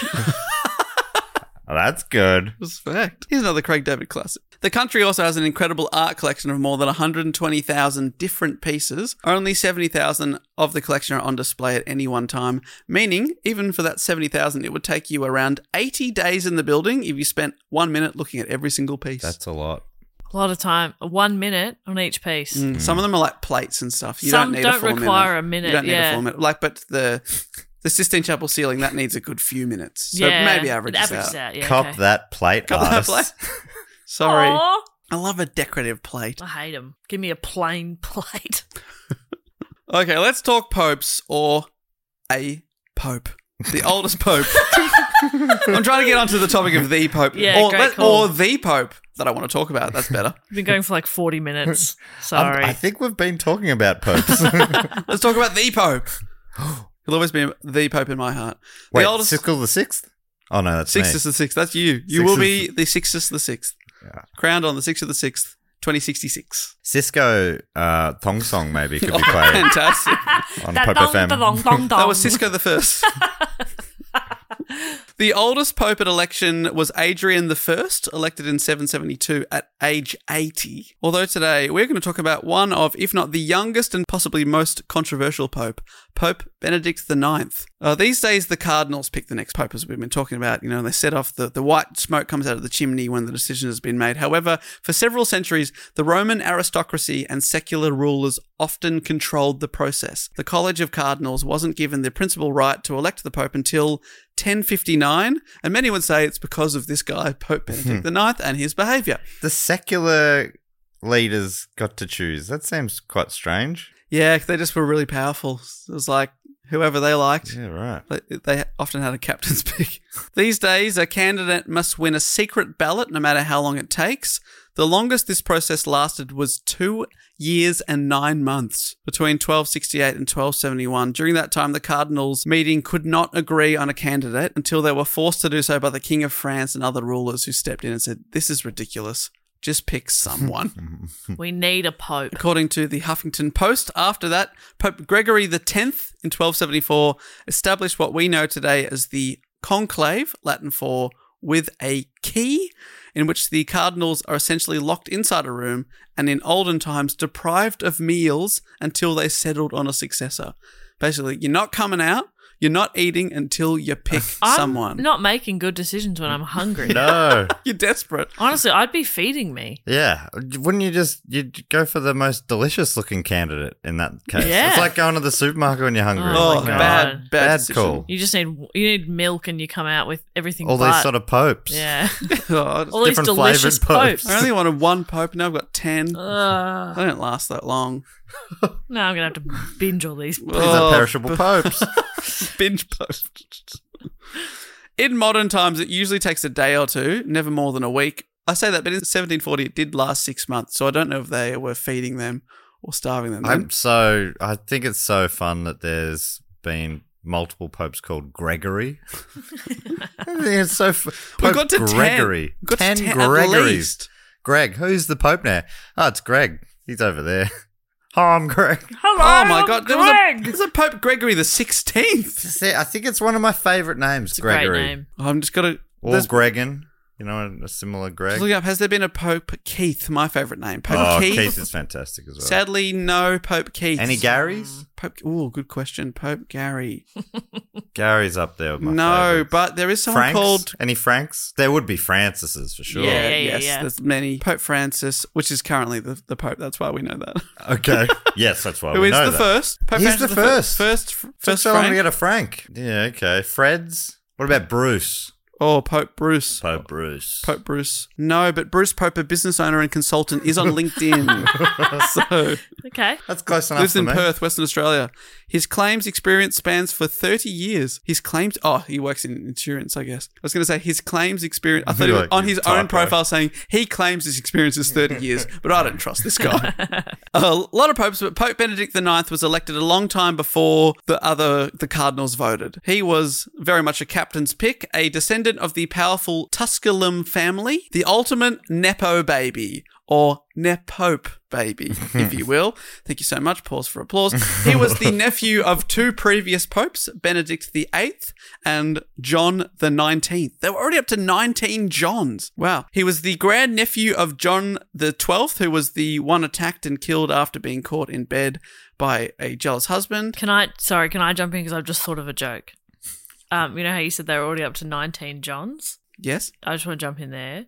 Oh, that's good. Respect. Here's another Craig David classic. The country also has an incredible art collection of more than one hundred twenty thousand different pieces. Only seventy thousand of the collection are on display at any one time, meaning, even for that seventy thousand, it would take you around eighty days in the building if you spent one minute looking at every single piece. That's a lot. A lot of time. One minute on each piece. Mm, some of them are like plates and stuff. You Some don't need don't a full require minute. a minute, You don't need yeah. a full minute. Like, but the the Sistine Chapel ceiling, that needs a good few minutes. So yeah. maybe It averages, averages out. out. Yeah, Cop okay. that plate, Cop that artists. plate. Sorry. Aw. I love a decorative plate. I hate them. Give me a plain plate. Okay, let's talk popes or a pope. The oldest pope. I'm trying to get onto the topic of the pope. Yeah, or, great let- call. or the pope that I want to talk about. That's better. We've been going for like forty minutes. I'm- Sorry. I think we've been talking about popes. Let's talk about the pope. He'll always be the pope in my heart. The Wait, oldest Sixtus the Sixth? Oh no, that's Sixtus me. the Sixth. That's you. You Sixtus will be the Sixtus the Sixth. Yeah. Crowned on the sixth of the sixth, twenty sixty-six. Cisco uh, Thong Song maybe could be played Fantastic. on That Pope dong, F M. da dong, dong, That dong. was Cisco the First. The oldest pope at election was Adrian the First, elected in seven seventy-two at age eighty. Although today we're going to talk about one of, if not the youngest and possibly most controversial pope, Pope Benedict the Ninth. Uh, these days, the cardinals pick the next pope, as we've been talking about. You know, they set off the, the white smoke comes out of the chimney when the decision has been made. However, for several centuries, the Roman aristocracy and secular rulers often controlled the process. The College of Cardinals wasn't given the principal right to elect the pope until ten fifty-nine, and many would say it's because of this guy, Pope Benedict the Ninth, and his behaviour. The secular leaders got to choose. That seems quite strange. Yeah, they just were really powerful. It was like whoever they liked. Yeah, right. They, they often had a captain's pick. These days, a candidate must win a secret ballot no matter how long it takes. The longest this process lasted was two years and nine months between twelve sixty-eight and twelve seventy-one. During that time, the cardinals' meeting could not agree on a candidate until they were forced to do so by the King of France and other rulers who stepped in and said, "This is ridiculous. Just pick someone." We need a pope. According to the Huffington Post, after that, Pope Gregory the Tenth in twelve seventy-four established what we know today as the conclave, Latin for with a key, in which the cardinals are essentially locked inside a room and in olden times deprived of meals until they settled on a successor. Basically, you're not coming out, you're not eating until you pick I'm someone. not making good decisions when I'm hungry. No. You're desperate. Honestly, I'd be feeding me. Yeah. Wouldn't you just you'd go for the most delicious looking candidate in that case? Yeah. It's like going to the supermarket when you're hungry. Oh, Oh, my God. bad, bad, Bad decision. call. You just need you need milk, and you come out with everything. All but, these sort of popes. yeah, Oh, all these different delicious flavoured popes. popes. I only wanted one pope, now I've got ten. Ugh. They don't last that long. Now I'm gonna have to binge all these. These Oh, are perishable popes. binge post. In modern times, it usually takes a day or two, never more than a week. I say that, but in seventeen forty, it did last six months, so I don't know if they were feeding them or starving them. I'm so I think it's so fun that there's been multiple popes called Gregory. I think it's so f- We Pope got to ten. Gregory. We got to ten ten at Gregories. least. Greg, who's the pope now? Oh, it's Greg. He's over there. Hi, I'm Greg. Hello, Oh my god, there was, a, Greg. there's a Pope Gregory the sixteenth. See, I think it's one of my favourite names, It's a Gregory. great name. I'm just gonna Or there's- Gregan. You know, a similar Greg. just looking up. Has there been a Pope Keith? My favourite name, Pope Oh, Keith. Keith is fantastic as well. Sadly, no Pope Keith. Any Garys? Pope? Oh, good question. Pope Gary. Gary's up there with my no, favourites. but there is someone Franks? called. Any Franks? There would be Francis's for sure. Yeah, Yeah, yeah, yes. yeah. There's many. Pope Francis, which is currently the, the Pope. That's why we know that. Okay. Yes, that's why Who we is know the that. first? Pope He's Francis the fir- first. First, Took first so long to Frank? get a Frank. Yeah, okay. Fred's. What about Bruce? Oh, Pope Bruce. Pope Bruce. Pope Bruce. No, but Bruce Pope, a business owner and consultant, is on LinkedIn. so Okay. That's close enough lives for in me. Perth, Western Australia. His claims experience spans for thirty years. His claims, oh, he works in insurance, I guess. I was going to say his claims experience, I thought he was Like on his his own typo. profile saying he claims his experience is thirty years, but I don't trust this guy. A lot of popes, but Pope Benedict the Ninth was elected a long time before the other, the cardinals voted. He was very much a captain's pick, a descendant of the powerful Tusculum family, the ultimate Nepo baby, or Nepope baby, if you will. Thank you so much. Pause for applause. He was the nephew of two previous popes, Benedict the Eighth and John the Nineteenth. They were already up to nineteen Johns. Wow. He was the grandnephew of John the Twelfth, who was the one attacked and killed after being caught in bed by a jealous husband. Can I? Sorry, can I jump in because I've just thought of a joke. Um, you know how you said they were already up to nineteen Johns? Yes? I just want to jump in there.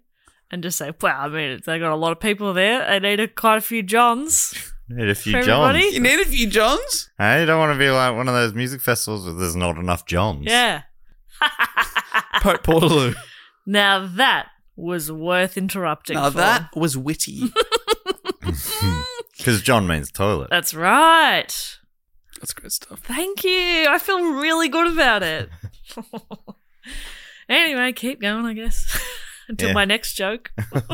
and just say, well, I mean, they got a lot of people there. They need a, quite a few Johns. Need a few For Johns. everybody? You need a few Johns? Hey, you don't want to be like one of those music festivals where there's not enough Johns. Yeah. Pope Portaloo. Now that was worth interrupting Now for. that was witty. Because John means toilet. That's right. That's great stuff. Thank you. I feel really good about it. Anyway, keep going, I guess, until Yeah. my next joke.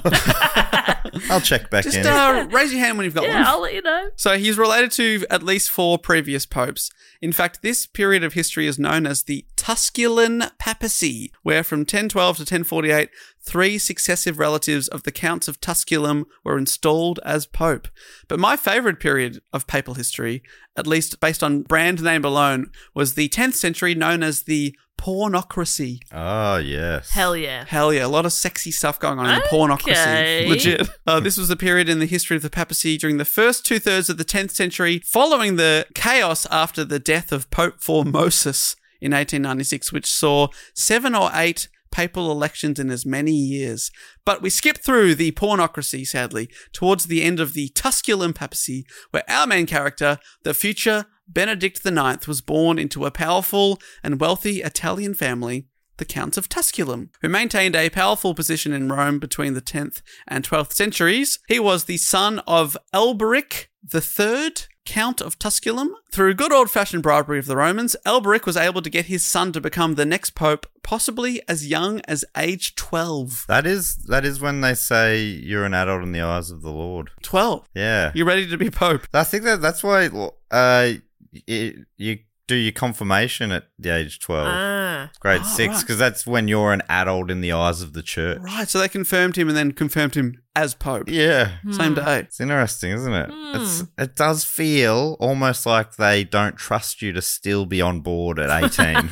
I'll check back Just in. uh, raise your hand when you've got Yeah, one. I'll let you know. So he's related to at least four previous popes. In fact, this period of history is known as the Tusculan papacy, where from ten twelve to ten forty-eight, three successive relatives of the Counts of Tusculum were installed as pope. But my favourite period of papal history, at least based on brand name alone, was the tenth century, known as the Pornocracy. Oh, yes. Hell yeah. Hell yeah, a lot of sexy stuff going on in the Okay. pornocracy. Legit. Uh, this was a period in the history of the papacy during the first two thirds of the tenth century, following the chaos after the death of Pope Formosus in eighteen ninety-six, which saw seven or eight papal elections in as many years. But we skip through the pornocracy, sadly, towards the end of the Tusculan papacy, where our main character, the future Benedict the Ninth, was born into a powerful and wealthy Italian family, the Counts of Tusculum, who maintained a powerful position in Rome between the tenth and twelfth centuries. He was the son of Elberic the Third, Count of Tusculum. Through good old-fashioned bribery of the Romans, Elberic was able to get his son to become the next pope, possibly as young as age twelve. That is that is when they say you're an adult in the eyes of the Lord. twelve. Yeah. You're ready to be pope. I think that that's why uh, you, you do your confirmation at the age twelve. Ah. Grade Oh, six, right. because that's when you're an adult in the eyes of the church. Right, so they confirmed him and then confirmed him as pope. Yeah. Same day. It's interesting, isn't it? Hmm. It's, it does feel almost like they don't trust you to still be on board at eighteen.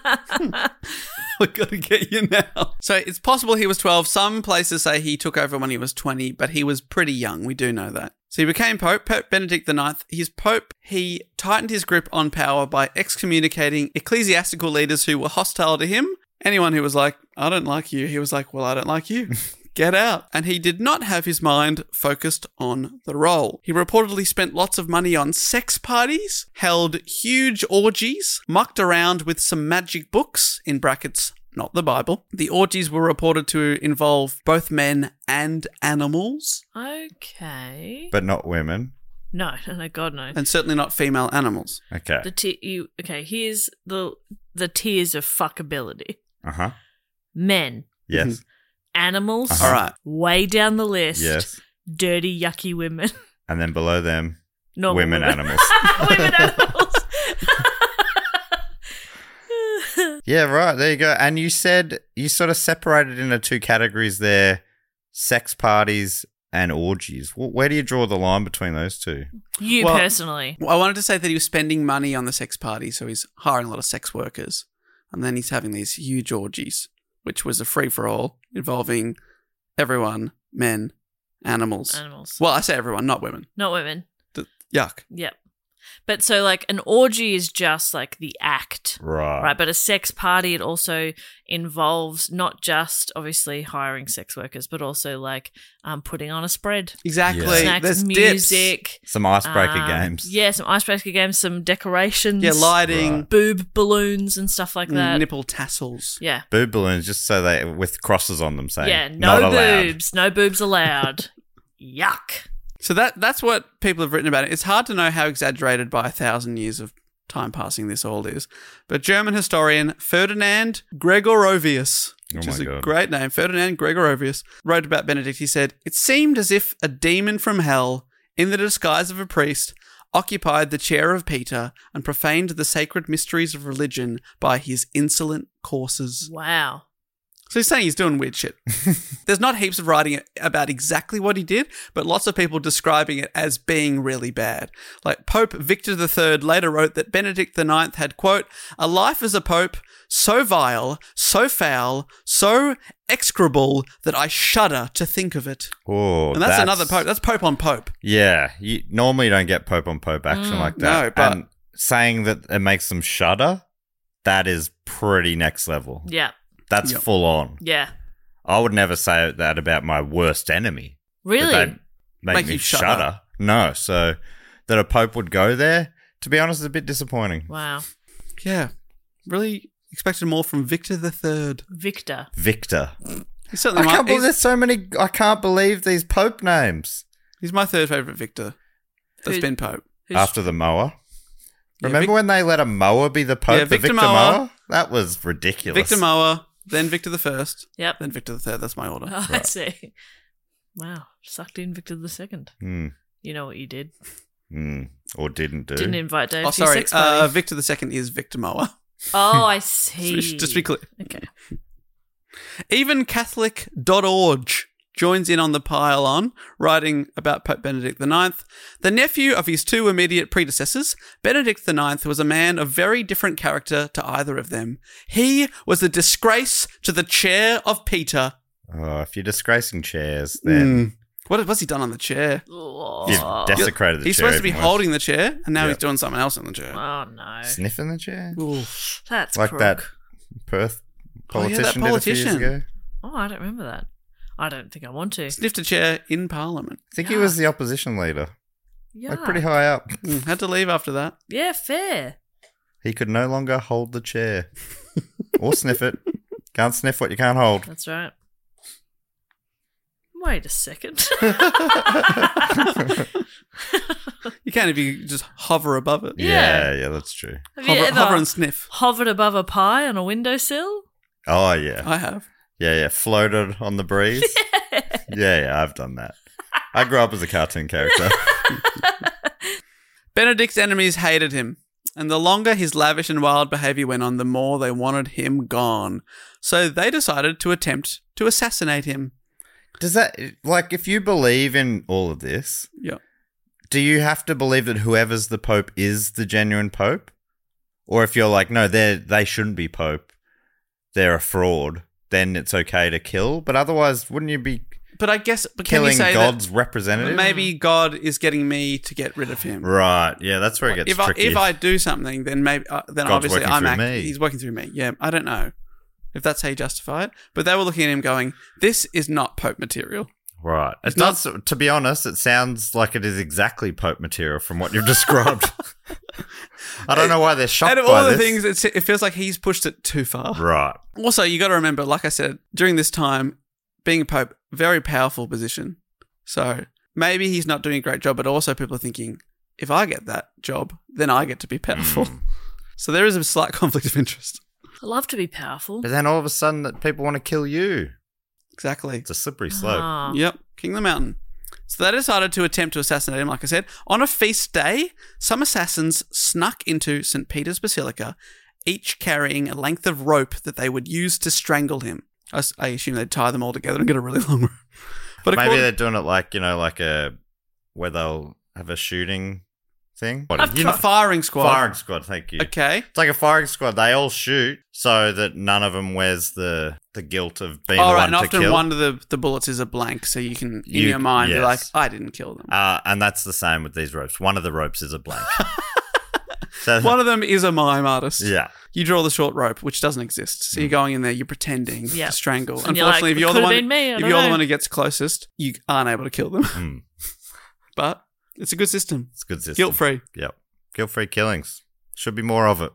We've got to get you now. So it's possible he was twelve. Some places say he took over when he was twenty, but he was pretty young. We do know that. So he became Pope, Pope Benedict the Ninth. He's Pope. He tightened his grip on power by excommunicating ecclesiastical leaders who were hostile to him. Anyone who was like, I don't like you, he was like, well, I don't like you. Get out. And he did not have his mind focused on the role. He reportedly spent lots of money on sex parties, held huge orgies, mucked around with some magic books, in brackets, not the Bible. The orgies were reported to involve both men and animals, Okay. But not women. No, no, no, God, no. and certainly not female animals. Okay. The t- you okay? Here's the the tiers of fuckability: Uh-huh. men, Yes. animals. Uh-huh. All right. Way down the list. Yes. Dirty, yucky women. And then below them, Normal women animals. women animals. Yeah, right. There you go. And you said you sort of separated into two categories there, sex parties and orgies. Wh- Where do you draw the line between those two? You Well- personally. Well, I wanted to say that he was spending money on the sex party, so he's hiring a lot of sex workers. And then he's having these huge orgies, which was a free-for-all involving everyone, men, animals. Animals. Well, I say everyone, not women. Not women. The, yuck. Yep. But so, like, an orgy is just like the act, Right. right? But a sex party, it also involves not just obviously hiring sex workers, but also like um, putting on a spread, Exactly. Yeah. snacks, There's dips. music, Some icebreaker um, games. Yeah, some icebreaker games, some decorations, Yeah, lighting, boob balloons and stuff like that. nipple tassels. Yeah, Boob balloons, just so they, with crosses on them saying, yeah, not no allowed. boobs, no boobs allowed. Yuck. So that that's what people have written about it. It's hard to know how exaggerated by a thousand years of time passing this all is. But German historian Ferdinand Gregorovius, which Oh is my a God. great name, Ferdinand Gregorovius, wrote about Benedict. He said, "It seemed as if a demon from hell, in the disguise of a priest, occupied the chair of Peter and profaned the sacred mysteries of religion by his insolent courses." Wow. So he's saying he's doing weird shit. There's not heaps of writing about exactly what he did, but lots of people describing it as being really bad. Like Pope Victor the Third later wrote that Benedict the Ninth had, quote, "a life as a pope so vile, so foul, so execrable that I shudder to think of it." Oh, And that's, another pope. That's pope on pope. Yeah. You, normally you don't get Pope on Pope action like that. no, but- And saying that it makes them shudder, that is pretty next level. Yeah. That's Yep. full on. Yeah. I would never say that about my worst enemy. Really? That they'd make, Make me you shudder. shudder. No, so that a pope would go there, to be honest, is a bit disappointing. Wow. Yeah. Really expected more from Victor the Third. Victor. Victor. He's certainly I my, can't believe he's, there's so many. I can't believe these pope names. he's my third favourite Victor that's Who- been Pope. Who's- After the mower. Yeah, Remember Vic- when they let a mower be the pope? Yeah, the Victor Victor Mower. mower? That was ridiculous. Victor Mower, then Victor the First, Yep. then Victor the Third. That's my order. Oh, I see. Wow. Sucked in Victor the Second. Hmm. You know what you did. Hmm. Or didn't do. Didn't invite Dave Oh, to your sorry. sex party. Uh, Victor the Second is Victor Mower. oh, I see. Just to be clear. Okay. Even Catholic dot org joins in on the pile-on, writing about Pope Benedict the Ninth. The nephew of his two immediate predecessors, Benedict the Ninth was a man of very different character to either of them. He was a disgrace to the chair of Peter. Oh, if you're disgracing chairs, then Mm. What what's he done on the chair? Oh, you've desecrated the He's chair. supposed to be even worse. holding the chair, and now Yeah. he's doing something else on the chair. oh no. Sniffing the chair? Ooh. That's Like crook. that Perth Oh, yeah, that politician did a few years politician. ago. Oh, I don't remember that. I don't think I want to. Sniffed a chair in Parliament. I think he was the opposition leader. Yeah. Like pretty high up. Mm, had to leave after that. Yeah, fair. He could no longer hold the chair. Or sniff it. Can't sniff what you can't hold. That's right. Wait a second. You can't if you just hover above it. Yeah, yeah, that's true. Have you Hover, ever hover and sniff. hovered above a pie on a windowsill? Oh, yeah. I have. Yeah, yeah. Floated on the breeze. Yeah, yeah, I've done that. I grew up as a cartoon character. Benedict's enemies hated him, and the longer his lavish and wild behaviour went on, the more they wanted him gone. So they decided to attempt to assassinate him. Does that, like, if you believe in all of this, Yeah. do you have to believe that whoever's the Pope is the genuine Pope? Or if you're like, no, they they shouldn't be Pope, they're a fraud, then it's okay to kill? But otherwise, wouldn't you be But I guess but can you killing say God's that representative? maybe God is getting me to get rid of him? Right, yeah, that's where it gets If I, tricky. if I do something, then maybe uh, then God's obviously working I'm through act- me. he's working through me. Yeah, I don't know if that's how you justify it. But they were looking at him going, "This is not Pope material." Right. It It's not- does, to be honest, it sounds like it is exactly Pope material from what you've described. I don't know why they're shocked Out of by all the this. things, it's, it feels like he's pushed it too far. Right. Also, you got to remember, like I said, during this time, being a pope, very powerful position. So maybe he's not doing a great job, but also people are thinking, if I get that job, then I get to be powerful. Mm. So there is a slight conflict of interest. I love to be powerful. But then all of a sudden that people want to kill you. Exactly. It's a slippery slope. Ah. Yep, King of the Mountain. So they decided to attempt to assassinate him, like I said. On a feast day, some assassins snuck into Saint Peter's Basilica, each carrying a length of rope that they would use to strangle him. I, s- I assume they'd tie them all together and get a really long rope. But Maybe according- they're doing it like, you know, like a, where they'll have a shooting thing. What, a you know, firing squad. firing squad, thank you. Okay. It's like a firing squad. They all shoot so that none of them wears the, the guilt of being All the right, one and to often kill. one of the, the bullets is a blank, so you can, in You- your mind, be yes. like, I didn't kill them. Uh, and that's the same with these ropes. One of the ropes is a blank. so, One of them is a mime artist. yeah. You draw the short rope, which doesn't exist. So you're going in there, you're pretending Yep. to strangle. And you're like, Unfortunately, if "It you're the could've one, been me, I if don't you're the know." one who gets closest, you aren't able to kill them. Mm, But it's a good system, it's a good system. guilt free. Yep. Guilt-free killings. Should be more of it.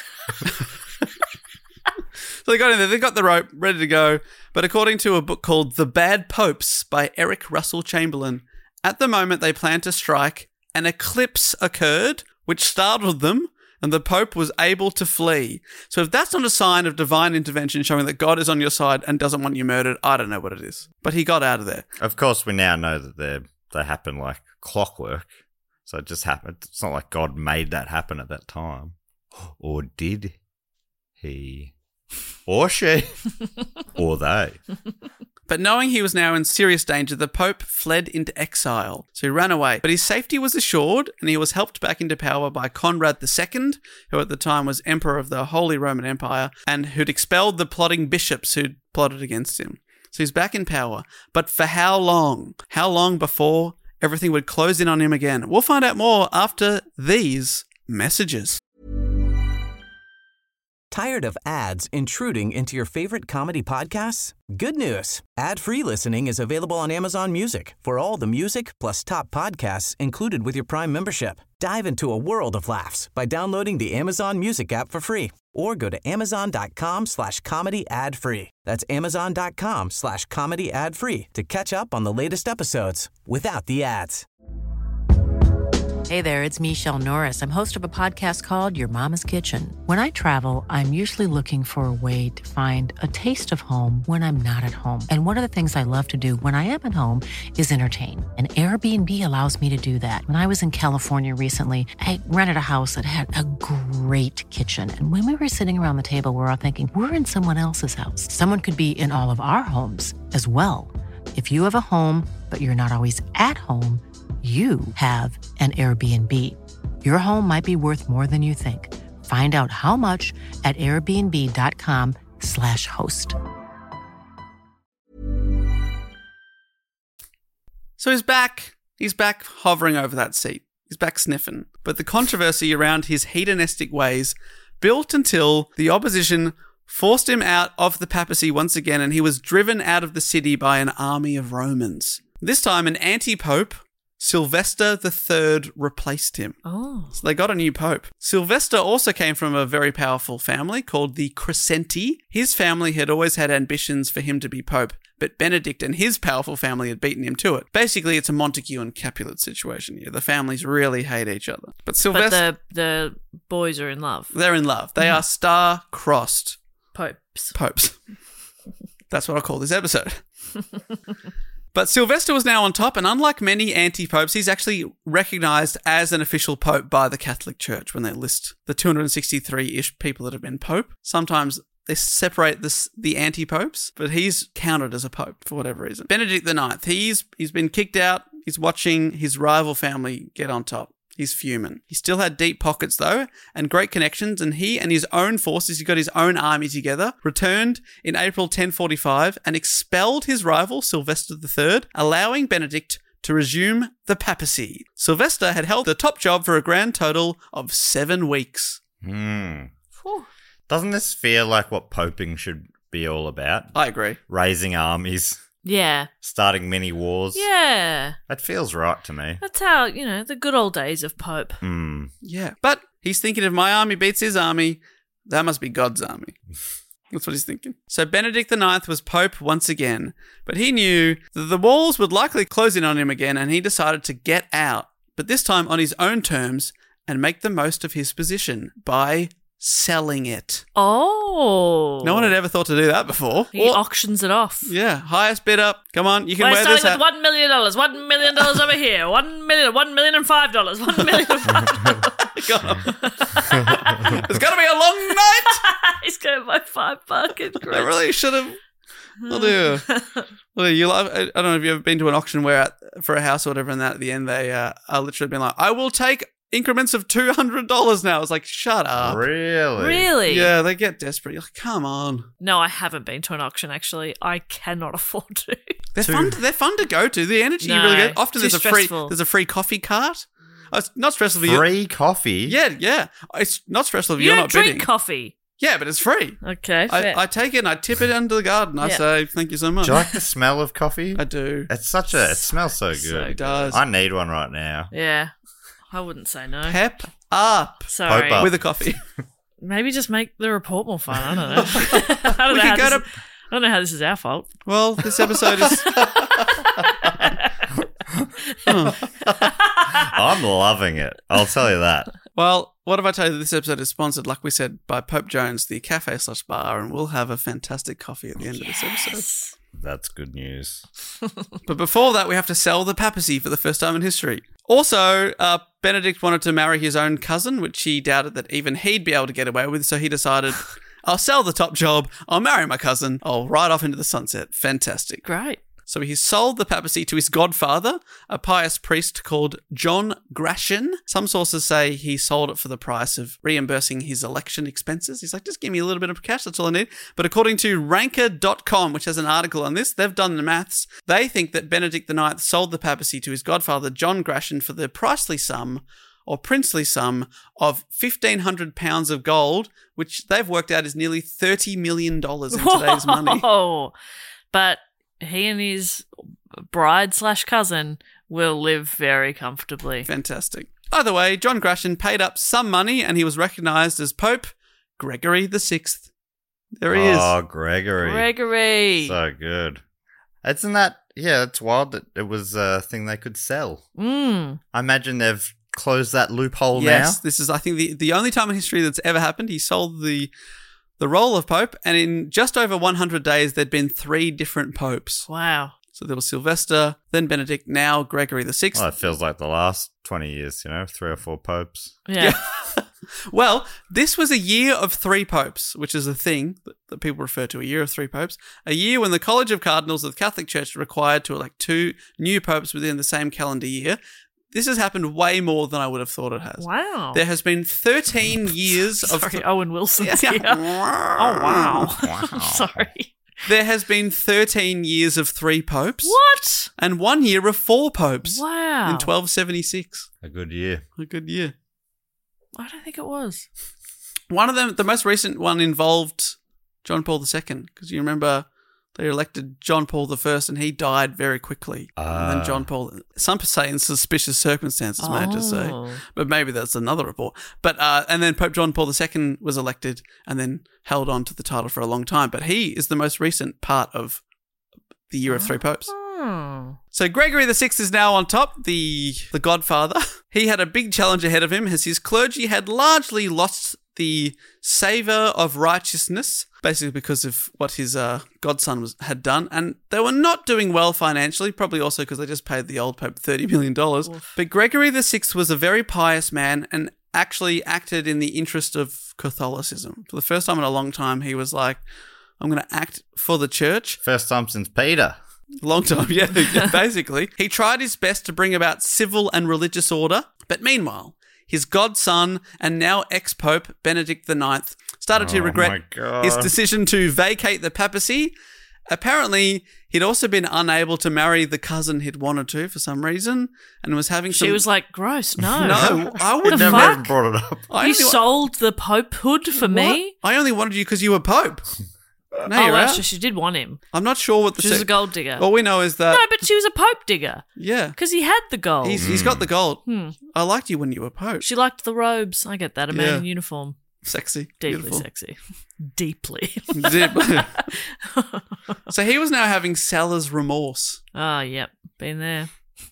So they got in there, they got the rope ready to go. But according to a book called The Bad Popes by Eric Russell Chamberlain, at the moment they planned to strike, an eclipse occurred, which startled them, and the Pope was able to flee. So if that's not a sign of divine intervention showing that God is on your side and doesn't want you murdered, I don't know what it is. But he got out of there. Of course, we now know that they they happen like clockwork. So it just happened. It's not like God made that happen at that time. Or did he? Or she? Or they? But knowing he was now in serious danger, the Pope fled into exile. So he ran away. But his safety was assured, and he was helped back into power by Conrad the Second, who at the time was Emperor of the Holy Roman Empire, and who'd expelled the plotting bishops who'd plotted against him. So he's back in power. But for how long? How long before everything would close in on him again? We'll find out more after these messages. Tired of ads intruding into your favorite comedy podcasts? Good news. Ad-free listening is available on Amazon Music for all the music plus top podcasts included with your Prime membership. Dive into a world of laughs by downloading the Amazon Music app for free or go to amazon.com slash comedy ad free. That's amazon.com slash comedy ad free to catch up on the latest episodes without the ads. Hey there, it's Michelle Norris. I'm host of a podcast called Your Mama's Kitchen. When I travel, I'm usually looking for a way to find a taste of home when I'm not at home. And one of the things I love to do when I am at home is entertain. And Airbnb allows me to do that. When I was in California recently, I rented a house that had a great kitchen. And when we were sitting around the table, we were all thinking, we're in someone else's house. Someone could be in all of our homes as well. If you have a home, but you're not always at home, you have an Airbnb. Your home might be worth more than you think. Find out how much at airbnb.com slash host. So he's back. He's back hovering over that seat. He's back sniffing. But the controversy around his hedonistic ways built until the opposition forced him out of the papacy once again, and he was driven out of the city by an army of Romans. This time, an anti-pope, Sylvester the Third, replaced him. Oh. So they got a new pope. Sylvester also came from a very powerful family called the Crescenti. His family had always had ambitions for him to be pope, but Benedict and his powerful family had beaten him to it. Basically, it's a Montague and Capulet situation here. The families really hate each other. But Sylvester... But the, the boys are in love. They're in love. They are star-crossed Popes. popes. That's what I'll call this episode. But Sylvester was now on top, and unlike many anti-popes, he's actually recognised as an official pope by the Catholic Church when they list the two hundred sixty-three-ish people that have been pope. Sometimes they separate this, the anti-popes, but he's counted as a pope for whatever reason. Benedict the Ninth, he's he's been kicked out. He's watching his rival family get on top. He's fuming. He still had deep pockets, though, and great connections, and he and his own forces, he got his own army together, returned in April ten forty-five and expelled his rival, Sylvester the Third, allowing Benedict to resume the papacy. Sylvester had held the top job for a grand total of seven weeks. Hmm. Doesn't this feel like what poping should be all about? I agree. Raising armies. Yeah. Starting mini wars. Yeah. That feels right to me. That's how, you know, the good old days of Pope. Hmm. Yeah. But he's thinking if my army beats his army, that must be God's army. That's what he's thinking. So Benedict the Ninth was Pope once again, but he knew that the walls would likely close in on him again, and he decided to get out, but this time on his own terms and make the most of his position by selling it. Oh. No one had ever thought to do that before. He Or- auctions it off. Yeah, highest bidder. Come on, you can We're wear this starting hat. with one million dollars. One million dollars over here. One million. One million and five dollars. One million and five dollars. It's going to be a long night. He's going to buy five buckets. I really should have. I'll do. Well, you love. I don't know if you've ever been to an auction where at, for a house or whatever, and that at the end they uh, are literally been like, "I will take increments of two hundred dollars now." It's like, shut up. Really? Really? Yeah, they get desperate. You're like, come on. No, I haven't been to an auction, actually. I cannot afford to. They're fun. They're fun to go to. The energy you No, really get. Often too there's a free. stressful. There's a free coffee cart. Oh, it's not stressful for you. Free coffee? Yeah, yeah. It's not stressful if You you're don't not drink bidding. coffee. Yeah, but it's free. Okay, fair. I, I take it and I tip it under the garden. I Yeah. say, thank you so much. Do you like the smell of coffee? I do. It's such a. It smells so good. So It does. I need one right now. Yeah. I wouldn't say no. Pep up Sorry. Pope up. with a coffee. Maybe just make the report more fun. I don't know. I don't We know can how go this to- is- I don't know how this is our fault. Well, this episode is. I'm loving it. I'll tell you that. Well, what if I tell you that this episode is sponsored, like we said, by Pope Jones, the cafe slash bar, and we'll have a fantastic coffee at the end of this episode. That's good news. But before that, we have to sell the papacy for the first time in history. Also, uh, Benedict wanted to marry his own cousin, which he doubted that even he'd be able to get away with, so he decided, I'll sell the top job, I'll marry my cousin, I'll ride off into the sunset. Fantastic. Great. So he sold the papacy to his godfather, a pious priest called John Gratian. Some sources say he sold it for the price of reimbursing his election expenses. He's like, just give me a little bit of cash, that's all I need. But according to ranker dot com, which has an article on this, they've done the maths. They think that Benedict the Ninth sold the papacy to his godfather, John Gratian, for the pricely sum or princely sum of fifteen hundred pounds of gold, which they've worked out is nearly thirty million dollars in today's money. Oh, but he and his bride slash cousin will live very comfortably. Fantastic. By the way, John Gratian paid up some money and he was recognised as Pope Gregory the Sixth. There he is. Oh, Gregory. Gregory. So good. Isn't that, yeah, it's wild that it was a thing they could sell. Mm. I imagine they've closed that loophole Yes, now. this is, I think, the, the only time in history that's ever happened. He sold the the role of Pope, and in just over one hundred days, there'd been three different popes. Wow. So there was Sylvester, then Benedict, now Gregory the Sixth. Well, it feels like the last twenty years, you know, three or four popes. Yeah. Well, this was a year of three popes, which is a thing that, that people refer to, a year of three popes. A year when the College of Cardinals of the Catholic Church required to elect two new popes within the same calendar year. This has happened way more than I would have thought it has. Wow. There has been thirteen years of... Sorry, Owen Wilson's Yeah. here. Oh, wow. Sorry. There has been thirteen years of three popes. What? And one year of four popes. Wow. In twelve seventy-six. A good year. A good year. I don't think it was. One of them, the most recent one, involved John Paul the Second, because you remember they elected John Paul the First and he died very quickly. Ah. And then John Paul, some say in suspicious circumstances, may I just say. Oh. But maybe that's another report. But uh, and then Pope John Paul the Second was elected and then held on to the title for a long time. But he is the most recent part of the year of three popes. Oh. So Gregory the Sixth is now on top, the the godfather. He had a big challenge ahead of him as his clergy had largely lost the savour of righteousness, basically because of what his uh, godson was, had done. And they were not doing well financially, probably also because they just paid the old pope thirty million dollars. Oof. But Gregory the Sixth was a very pious man and actually acted in the interest of Catholicism. For the first time in a long time, he was like, I'm going to act for the church. First time since Peter. Long time, yeah, yeah, basically. He tried his best to bring about civil and religious order, but meanwhile, his godson and now ex-pope Benedict the Ninth started to Oh, regret my God. his decision to vacate the papacy. Apparently, he'd also been unable to marry the cousin he'd wanted to for some reason and was having some... She was like, gross, no. No, I would The Never fuck? even brought it up. I You only wa- sold the popehood for me? What? I only wanted you because you were pope. No, Oh, you're out. actually, she did want him. I'm not sure what the... She was sec- a gold digger. All we know is that... No, but she was a pope digger yeah. because he had the gold. He's, he's got the gold. Hmm. I liked you when you were pope. She liked the robes. I get that. A man Yeah. in uniform. Sexy. Deeply Beautiful. sexy. Deeply. Deeply. So he was now having seller's remorse. Ah, yep. Been there.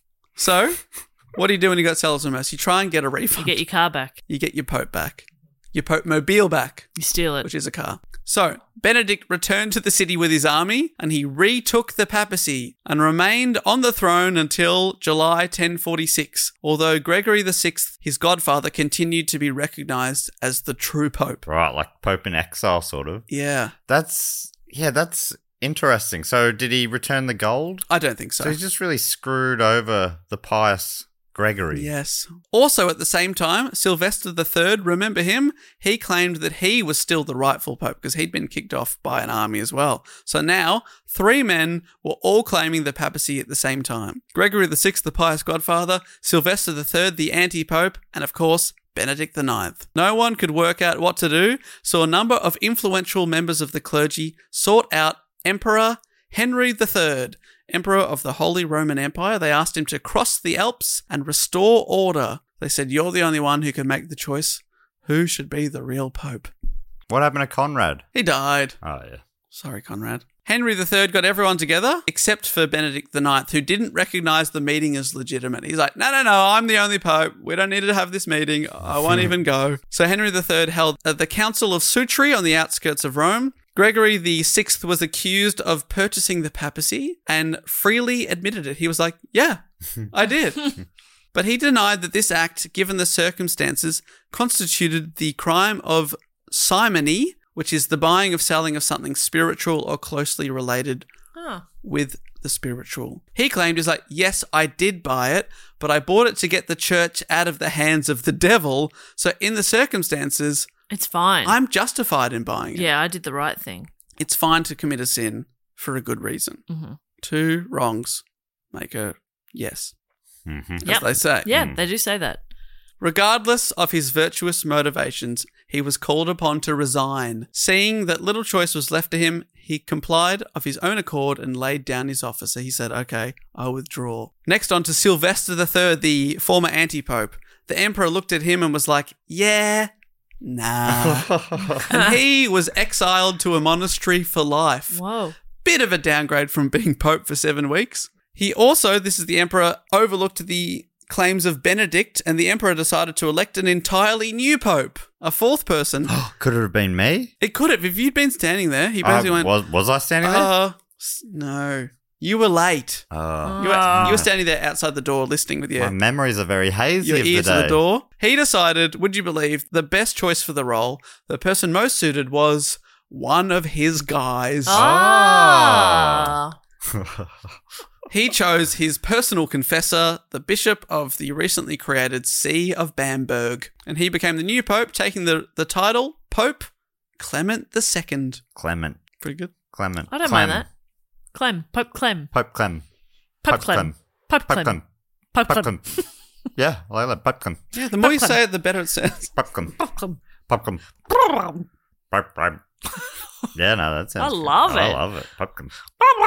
So, what do you do when you got seller's remorse? You try and get a You refund. get your car back. You get your Pope back. Your Pope Mobile back, You steal it. which is a car. So, Benedict returned to the city with his army and he retook the papacy and remained on the throne until July ten forty-six, although Gregory the Sixth, his godfather, continued to be recognised as the true Pope. Right, like Pope in exile, sort of. Yeah, That's, yeah, that's interesting. So did he return the gold? I don't think so. So he's just really screwed over the pious Gregory. Yes. Also, at the same time, Sylvester the Third, remember him? He claimed that he was still the rightful pope because he'd been kicked off by an army as well. So now, three men were all claiming the papacy at the same time. Gregory the Sixth, the pious godfather, Sylvester the Third, the anti-pope, and of course, Benedict the Ninth. No one could work out what to do, so a number of influential members of the clergy sought out Emperor Henry the Third, Emperor of the Holy Roman Empire. They asked him to cross the Alps and restore order. They said, you're the only one who can make the choice. Who should be the real pope? What happened to Conrad? He died. Oh, yeah. Sorry, Conrad. Henry the Third got everyone together, except for Benedict the Ninth, who didn't recognise the meeting as legitimate. He's like, no, no, no, I'm the only pope. We don't need to have this meeting. I won't even go. So Henry the Third held uh, the Council of Sutri on the outskirts of Rome. Gregory the Sixth was accused of purchasing the papacy and freely admitted it. He was like, yeah, I did. But he denied that this act, given the circumstances, constituted the crime of simony, which is the buying or selling of something spiritual or closely related Huh. with the spiritual. He claimed, he's like, yes, I did buy it, but I bought it to get the church out of the hands of the devil. So in the circumstances, It's fine. I'm justified in buying it. yeah, I did the right thing. It's fine to commit a sin for a good reason. Mm-hmm. Two wrongs make a yes, Mm-hmm. as Yep. they say. Yeah, Mm. they do say that. Regardless of his virtuous motivations, he was called upon to resign. Seeing that little choice was left to him, he complied of his own accord and laid down his office. So he said, okay, I'll withdraw. Next on to Sylvester the Third, the former anti-pope. The emperor looked at him and was like, yeah, nah. And he was exiled to a monastery for life. Whoa. Bit of a downgrade from being pope for seven weeks. He also, this is the emperor, overlooked the claims of Benedict, and the emperor decided to elect an entirely new pope, a fourth person. Could it have been me? It could have. If you'd been standing there, he basically Uh, went, was, was I standing there? uh, s- no. You were late. Uh, You were, you were standing there outside the door listening with My your, memories are very hazy your of ear the to day. the door. He decided, would you believe, the best choice for the role, the person most suited was one of his guys. Ah. He chose his personal confessor, the bishop of the recently created See of Bamberg, and he became the new pope, taking the, the title Pope Clement the Second. Clement. Pretty good. Clement. I don't Clem. mind that. Clem. Pope Clem. Pope Clem. Pope Clem. Pope Pope Clem. Clem. Pope Pope Clem. Clem. Yeah, I like that. Pope Clem. Yeah, the more you Pope say it, the better it sounds. Pope Clem. Pope Clem. Pope Clem. Pope Clem. Yeah, no, that sounds I good. love I it. love it. Pope Clem.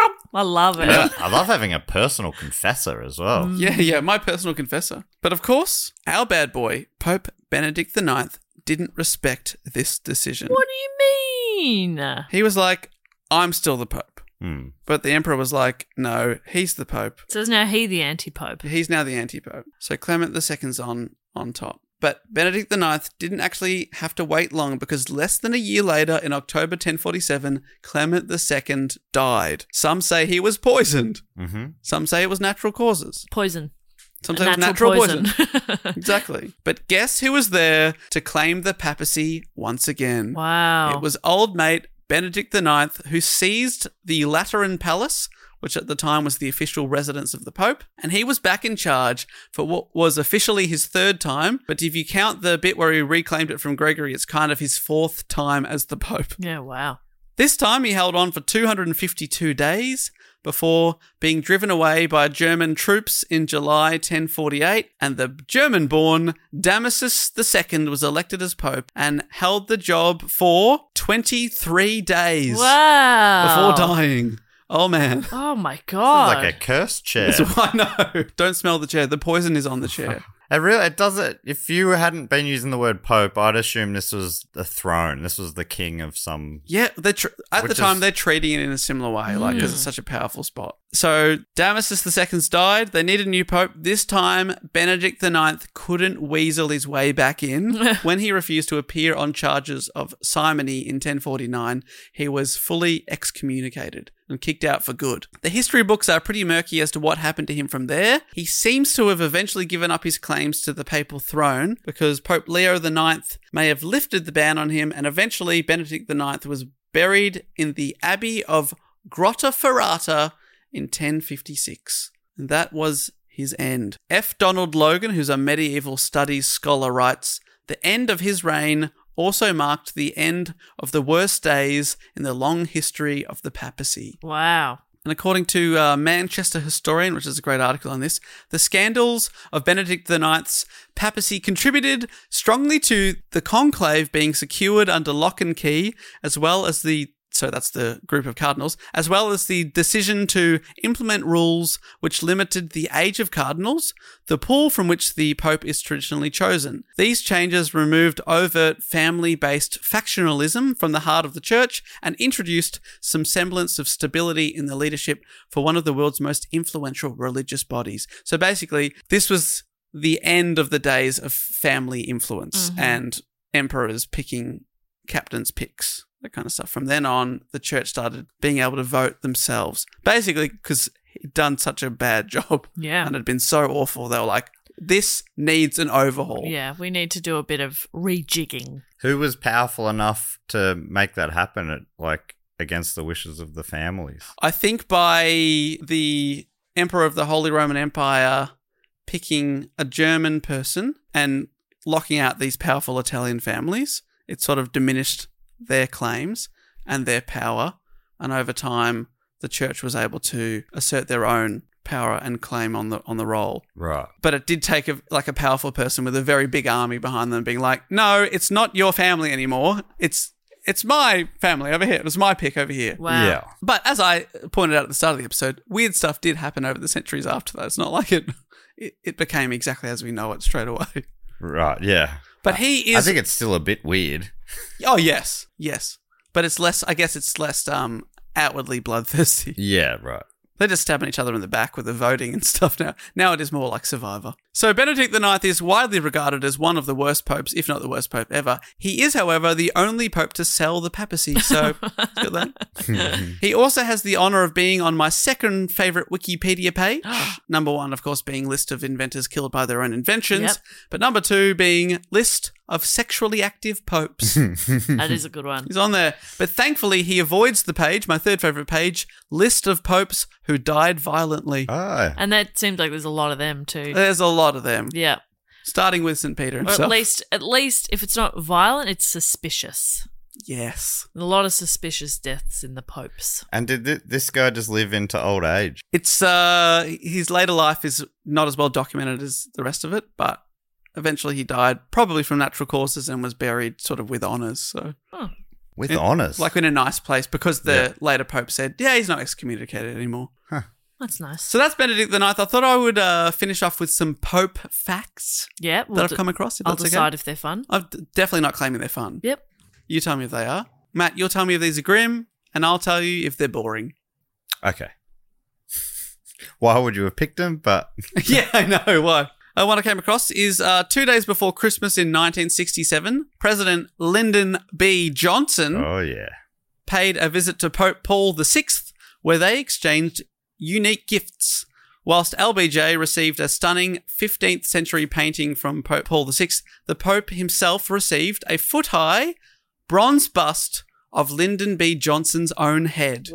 I love it. Yeah, I love having a personal confessor as well. Yeah, yeah, my personal confessor. But of course, our bad boy, Pope Benedict the Ninth, didn't respect this decision. What do you mean? He was like, I'm still the Pope. Hmm. But the emperor was like, no, he's the Pope. So is now he the anti-pope? He's now the anti-pope. So Clement the Second's on, on top. But Benedict the Ninth didn't actually have to wait long, because less than a year later, in October ten forty-seven, Clement the Second died. Some say he was poisoned. Mm-hmm. Some say it was natural causes. Poison. Some A say it was natural natural poison. Exactly. But guess who was there to claim the papacy once again? Wow. It was old mate Benedict the Ninth, who seized the Lateran Palace, which at the time was the official residence of the Pope, and he was back in charge for what was officially his third time, but if you count the bit where he reclaimed it from Gregory, it's kind of his fourth time as the Pope. Yeah, wow. This time he held on for two hundred fifty-two days before being driven away by German troops in July ten forty-eight, and the German-born Damasus the Second was elected as Pope and held the job for twenty-three days Wow. before dying. Oh, man. Oh, my God. It's like a cursed chair. That's why I know. Don't smell the chair. The poison is on the chair. It really, it does it. If you hadn't been using the word Pope, I'd assume this was the throne. This was the king of some. Yeah, they're tr- at Which the time is- they're treating it in a similar way, like because it's such a powerful spot. So Damasus the Second's died. They need a new pope. This time, Benedict the Ninth couldn't weasel his way back in. When he refused to appear on charges of simony in ten forty-nine, he was fully excommunicated and kicked out for good. The history books are pretty murky as to what happened to him from there. He seems to have eventually given up his claims to the papal throne because Pope Leo the Ninth may have lifted the ban on him, and eventually Benedict the Ninth was buried in the Abbey of Grottaferrata in ten fifty-six. And that was his end. F. Donald Logan, who's a medieval studies scholar, writes, "The end of his reign also marked the end of the worst days in the long history of the papacy." Wow. And according to uh, Manchester Historian, which is a great article on this, the scandals of Benedict the Ninth's papacy contributed strongly to the conclave being secured under lock and key, as well as the so that's the group of cardinals, as well as the decision to implement rules which limited the age of cardinals, the pool from which the pope is traditionally chosen. These changes removed overt family-based factionalism from the heart of the church and introduced some semblance of stability in the leadership for one of the world's most influential religious bodies. So basically, this was the end of the days of family influence Mm-hmm. and emperors picking captains' picks. That kind of stuff. From then on, the church started being able to vote themselves. Basically, because he'd done such a bad job Yeah. and had been so awful, they were like, this needs an overhaul. Yeah, we need to do a bit of rejigging. Who was powerful enough to make that happen at, like, against the wishes of the families? I think by the Emperor of the Holy Roman Empire picking a German person and locking out these powerful Italian families, it sort of diminished their claims and their power, and over time the church was able to assert their own power and claim on the on the role. Right. But it did take a, like a powerful person with a very big army behind them being like, no, it's not your family anymore. It's it's my family over here. It was my pick over here. Wow. Yeah. But as I pointed out at the start of the episode, weird stuff did happen over the centuries after that. It's not like it it, it became exactly as we know it straight away. Right, yeah. But he is... I think it's still a bit weird. Oh, yes. Yes. But it's less... I guess it's less um, outwardly bloodthirsty. Yeah, right. They're just stabbing each other in the back with the voting and stuff now. Now it is more like Survivor. So Benedict the Ninth is widely regarded as one of the worst popes, if not the worst pope ever. He is, however, the only pope to sell the papacy, so got that. He also has the honour of being on my second favourite Wikipedia page. Number one, of course, being list of inventors killed by their own inventions. Yep. But number two being list of sexually active popes. That is a good one. He's on there. But thankfully, he avoids the page, my third favourite page, list of popes who died violently. Oh. And that seems like there's a lot of them too. There's a lot of them. Yeah. Starting with Saint Peter Or himself. at least, at least if it's not violent, it's suspicious. Yes. A lot of suspicious deaths in the popes. And did th- this guy just live into old age? It's, uh, his later life is not as well documented as the rest of it, but eventually he died probably from natural causes and was buried sort of with honours, so. Oh. With In- honours? Like in a nice place because the Yeah. later pope said, yeah, he's not excommunicated anymore. That's nice. So that's Benedict the Ninth. I thought I would uh, finish off with some pope facts Yeah. that I've come across, if I'll that's okay. decide if they're fun. I'm d- definitely not claiming they're fun. Yep. You tell me if they are. Matt, you'll tell me if these are grim, and I'll tell you if they're boring. Okay. Why would you have picked him? But Yeah, I know. Why? Uh, one I came across is uh, two days before Christmas in nineteen sixty-seven, President Lyndon B. Johnson oh yeah. paid a visit to Pope Paul the Sixth, where they exchanged unique gifts. Whilst L B J received a stunning fifteenth century painting from Pope Paul the Sixth, the Pope himself received a foot-high bronze bust of Lyndon B. Johnson's own head.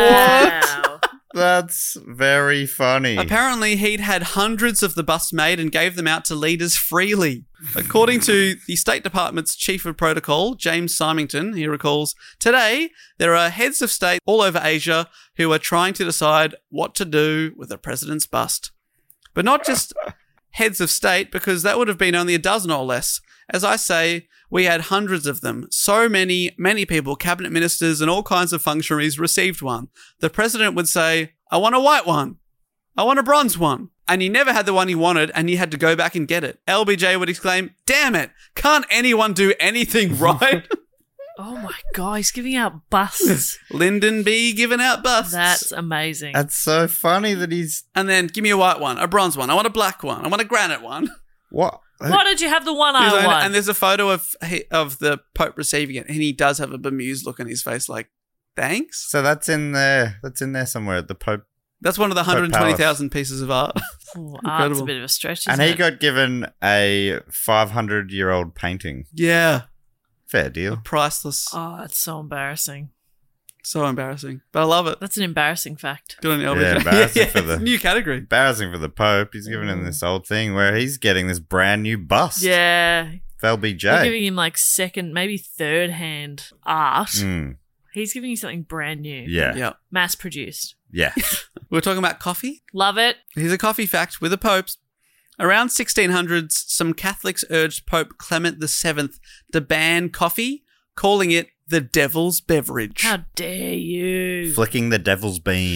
Wow. That's very funny. Apparently, he'd had hundreds of the busts made and gave them out to leaders freely. According to the State Department's Chief of Protocol, James Symington, he recalls, today there are heads of state all over Asia who are trying to decide what to do with the president's bust. But not just heads of state, because that would have been only a dozen or less. As I say, we had hundreds of them. So many, many people, cabinet ministers and all kinds of functionaries received one. The president would say, I want a white one. I want a bronze one. And he never had the one he wanted and he had to go back and get it. L B J would exclaim, damn it, can't anyone do anything right? Oh my God, he's giving out busts. Lyndon B. giving out busts. That's amazing. That's so funny that he's And then give me a white one, a bronze one. I want a black one. I want a granite one. what? Why don't you have the one He's I like- want? And there's a photo of of the Pope receiving it, and he does have a bemused look on his face, like, thanks. So that's in there. That's in there somewhere at the Pope. That's one of the one hundred twenty thousand pieces of art. Ooh, art's Incredible. a bit of a stretch, And isn't he it? got given a five hundred year old painting. Yeah, Fair deal. priceless. Oh, that's so embarrassing. So embarrassing, but I love it. That's an embarrassing fact. Good on you, L B J. Yeah, embarrassing for it's the- a new category. Embarrassing for the Pope. He's given him this old thing where he's getting this brand new bust. Yeah. of L B You're J. giving him like second, maybe third hand art. Mm, He's giving you something brand new. yeah. Yeah, Mass produced. Yeah. we we're talking about coffee. Love it. Here's a coffee fact with the popes. Around sixteen hundreds, some Catholics urged Pope Clement the Seventh to ban coffee, calling it the devil's beverage. How dare you? Flicking the devil's bean.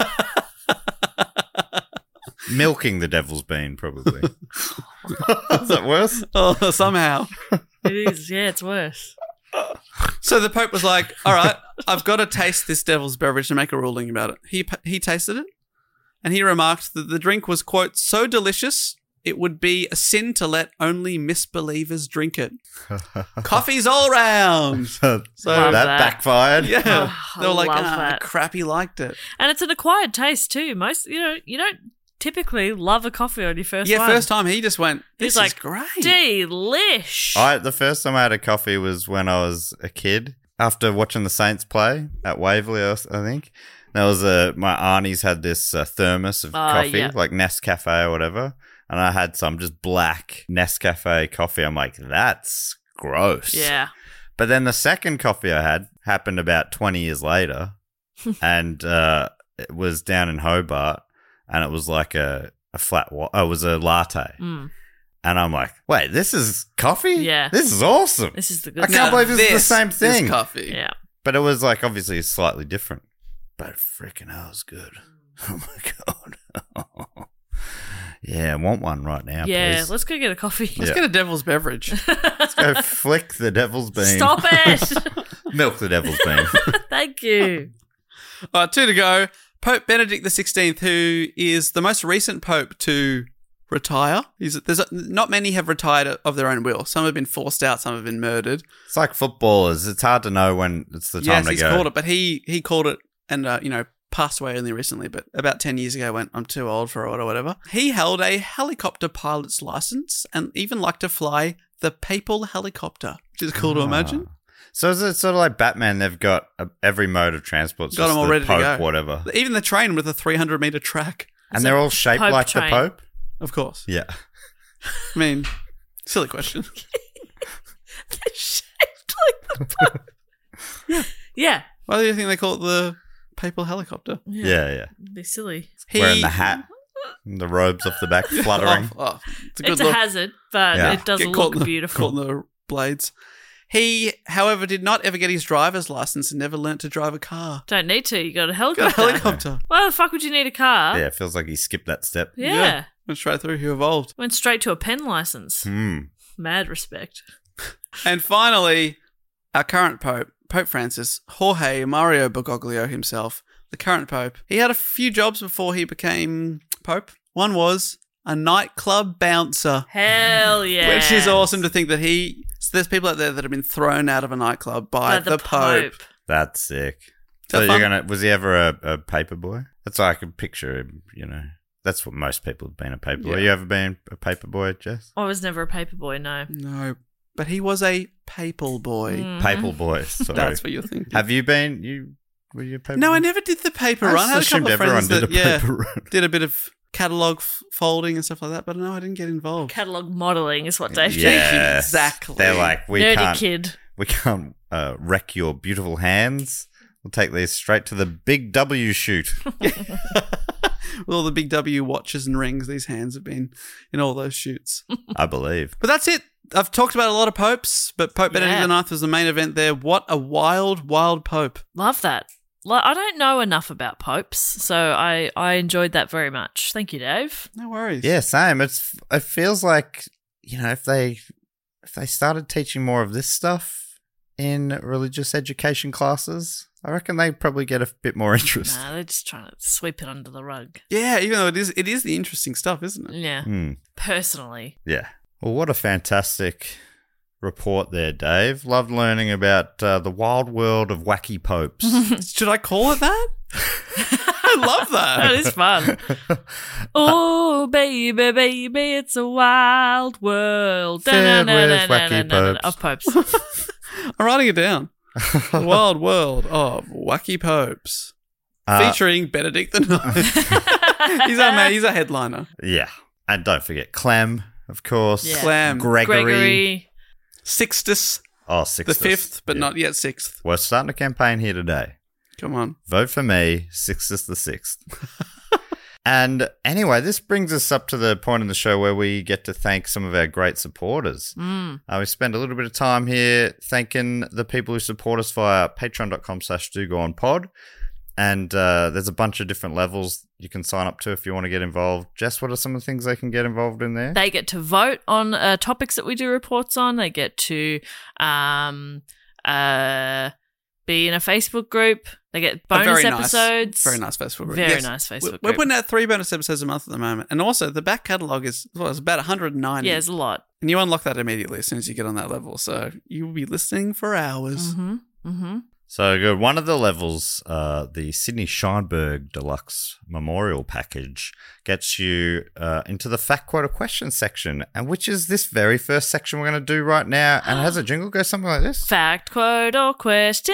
Milking the devil's bean, probably. Is that worse? Oh, somehow. It is. Yeah, it's worse. So the Pope was like, all right, I've got to taste this devil's beverage to make a ruling about it. He he tasted it, and he remarked that the drink was, quote, so delicious, it would be a sin to let only misbelievers drink it. Coffee's all round. So So that, that. backfired. yeah, Oh, they were I like, love ah, that. crap, he liked it. And it's an acquired taste too. Most, you know, you don't typically love a coffee on your first Yeah, one. first time he just went, this He's like, is great. delish. I the first time I had a coffee was when I was a kid after watching the Saints play at Waverley, I I think. There was a my aunties had this uh, thermos of Oh, coffee, yeah. like Nescafe or whatever, and I had some just black Nescafe coffee. I'm like, that's gross. Yeah. But then the second coffee I had happened about twenty years later, and uh, it was down in Hobart. and it was like a, a flat wa- oh, it was a latte. Mm. And I'm like, wait, this is coffee? Yeah. This is awesome. This is the good I can't stuff. believe this, is the This same is thing. coffee. Yeah. But it was like obviously slightly different. But freaking hell, it's good. Oh my God. Yeah, I want one right now, Yeah, please. let's go get a coffee. Let's Yeah. get a devil's beverage. Let's go flick the devil's bean. Stop it. Milk the devil's bean. Thank you. All right, two to go. Pope Benedict the sixteenth, who is the most recent pope to retire. He's, there's a, not many have retired of their own will. Some have been forced out. Some have been murdered. It's like footballers. It's hard to know when it's the time yes, to he's go. called it, but he he called it, and uh, you know, passed away only recently. But about ten years ago, went I'm too old for it or whatever. He held a helicopter pilot's license and even liked to fly the papal helicopter, which is cool to imagine. So is it sort of like Batman? They've got a, every mode of transport. Got just them all the ready Pope, to go. whatever. Even the train with a three hundred meter track, And they're all shaped Pope like train. the Pope? of course. Yeah. I mean, silly question. They're shaped like the Pope. Yeah. Why do you think they call it the papal helicopter? Yeah, yeah. They're silly. He, Wearing the hat, and the robes off the back fluttering. Oh, oh, it's a good It's look. a hazard, but Yeah. it does Get look caught in the, beautiful. Caught in the blades. He, however, did not ever get his driver's license and never learnt to drive a car. Don't need to. You got a Got a helicopter. helicopter. Why the fuck would you need a car? Yeah, it feels like he skipped that step. Yeah. Went straight through. He evolved. Went straight to a pen license. Hmm. Mad respect. And finally, our current Pope, Pope Francis, Jorge Mario Bergoglio himself, the current Pope. He had a few jobs before he became Pope. One was a nightclub bouncer. Hell yeah. Which is awesome to think that he... So there's people out there that have been thrown out of a nightclub by, By the the, Pope. Pope. That's sick. that So you're fun? gonna was he ever a, a paper boy? That's what I could picture him, you know. That's what most people have been a paper boy. Yeah. You ever been a paper boy, Jess? I was never a paper boy, no. No, but he was a papal boy. Mm. Papal boy. Sorry. That's what you're thinking. Have you been? You were you a paper? No, boy? I never did the paper I run. I had a assumed couple of everyone friends did that a yeah, paper run. did a bit of catalogue f- folding and stuff like that, but no, I didn't get involved. Catalogue modelling is what Dave did. Yes. Exactly. They're like, we Nerdy can't, kid. we can't uh, wreck your beautiful hands. We'll take these straight to the big W shoot. With all the big W watches and rings, these hands have been in all those shoots. I believe. But that's it. I've talked about a lot of popes, but Pope Benedict Yeah. the ninth was the main event there. What a wild, wild pope. Love that. Like, I don't know enough about popes, so I, I enjoyed that very much. Thank you, Dave. No worries. Yeah, same. It's it feels like, you know, if they if they started teaching more of this stuff in religious education classes, I reckon they probably get a bit more interest. Nah, they're just trying to sweep it under the rug. Yeah, even though it is, it is the interesting stuff, isn't it? Yeah. Hmm. Personally. Yeah. Well, what a fantastic report there, Dave. Loved learning about uh, the wild world of wacky popes. Should I call it that? I love that. That is fun. Oh, baby, baby, it's a wild world. Filled with Da-na-na-na-na-na-na-na. wacky Of popes. I'm writing it down. The wild world of wacky popes. Uh, Featuring Benedict the ninth. he's our man, he's a headliner. yeah. And don't forget Clem, of course. Yeah. Clam. Gregory. Gregory. Sixtus, Oh, the Sixtus. fifth, but Yeah. not yet sixth. We're starting a campaign here today. Come on. Vote for me, Sixtus the Sixth. And anyway, this brings us up to the point in the show where we get to thank some of our great supporters. Mm. Uh, we spend a little bit of time here thanking the people who support us via patreon.com slash do go on pod. And uh, there's a bunch of different levels you can sign up to if you want to get involved. Jess, what are some of the things they can get involved in there? They get to vote on uh, topics that we do reports on. They get to um, uh, be in a Facebook group. They get A bonus very episodes. Nice, very nice Facebook group. Very Yes. nice Facebook We're- group. We're putting out three bonus episodes a month at the moment. And also, the back catalogue is well, it's about one hundred ninety. Yeah, it's a lot. And you unlock that immediately as soon as you get on that level. So you will be listening for hours. Mm-hmm. Mm-hmm. So good. One of the levels, uh, the Sydney Scheinberg Deluxe Memorial Package, gets you uh, into the fact quote or question section, and which is this very first section we're going to do right now. And it has a jingle go something like this. Fact, quote, or question.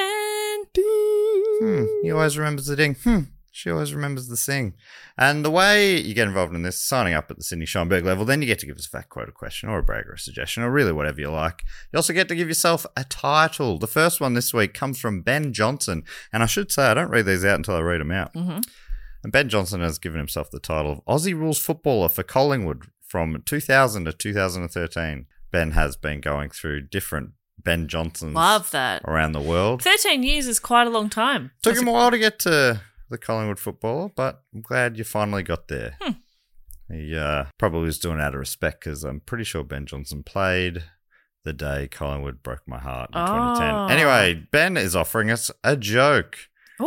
Hmm. He always remembers the ding. Hmm. She always remembers the sing. And the way you get involved in this, signing up at the Sydney Scheinberg level, then you get to give us a fact quote, a question, or a brag or a suggestion, or really whatever you like. You also get to give yourself a title. The first one this week comes from Ben Johnson. And I should say, I don't read these out until I read them out. Mm-hmm. And Ben Johnson has given himself the title of Aussie Rules Footballer for Collingwood from two thousand to two thousand thirteen. Ben has been going through different Ben Johnsons Love that. around the world. thirteen years is quite a long time. Took That's him a- a while to get to the Collingwood footballer, but I'm glad you finally got there. Hmm. He uh, probably was doing it out of respect because I'm pretty sure Ben Johnson played the day Collingwood broke my heart in Oh. twenty ten. Anyway, Ben is offering us a joke.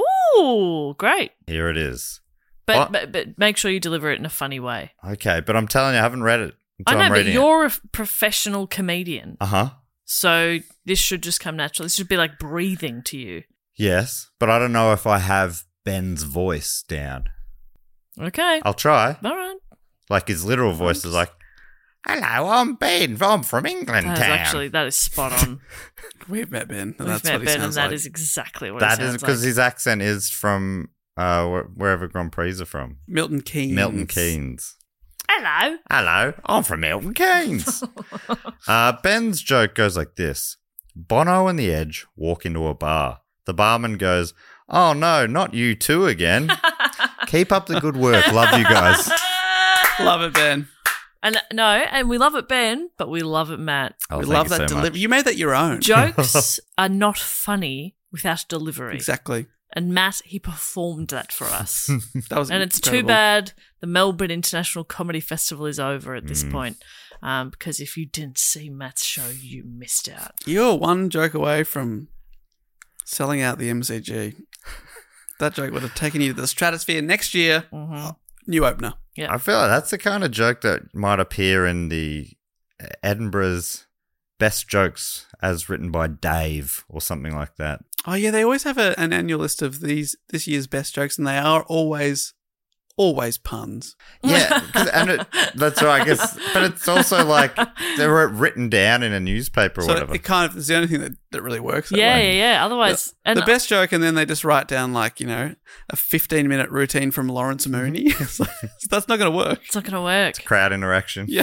Ooh, great. Here it is. But, What? but but make sure you deliver it in a funny way. Okay, but I'm telling you, I haven't read it I until know, I'm but reading you're a professional comedian. it. Uh-huh. So this should just come natural. This should be like breathing to you. Yes, but I don't know if I have Ben's voice down. Okay. I'll try. All right. Like his literal voice is like, hello, I'm Ben. I'm from England That is town. actually, that is spot on. We've met Ben. And We've that's met what he Ben and sounds that like. is exactly what That it is sounds because like. his accent is from uh, wh- wherever Grand Prix are from. Milton Keynes. Milton Keynes. Hello. Hello, I'm from Milton Keynes. uh, Ben's joke goes like this. Bono and the Edge walk into a bar. The barman goes, oh no, not you two again. Keep up the good work. Love you guys. Love it, Ben. And no, and we love it, Ben, but we love it, Matt. Oh, we thank love you that so delivery. much. You made that your own. Jokes are not funny without delivery. Exactly. And Matt, he performed that for us. That was And it's too incredible. bad the Melbourne International Comedy Festival is over at Mm. this point. Um, because if you didn't see Matt's show, you missed out. You're one joke away from selling out the M C G. That joke would have taken you to the stratosphere next year. Mm-hmm. New opener. Yeah. I feel like that's the kind of joke that might appear in the Edinburgh's best jokes as written by Dave or something like that. Oh yeah, they always have a, an annual list of these this year's best jokes, and they are always, always puns. Yeah, 'cause- and it, that's right, I guess. But it's also like they were written down in a newspaper or So whatever. it kind of is the only thing that, that really works. That Yeah, way. yeah, yeah. Otherwise, The, and the best joke, and then they just write down like you know a fifteen minute routine from Lawrence Mooney. So that's not going to work. it's not going to work. Crowd interaction. Yeah.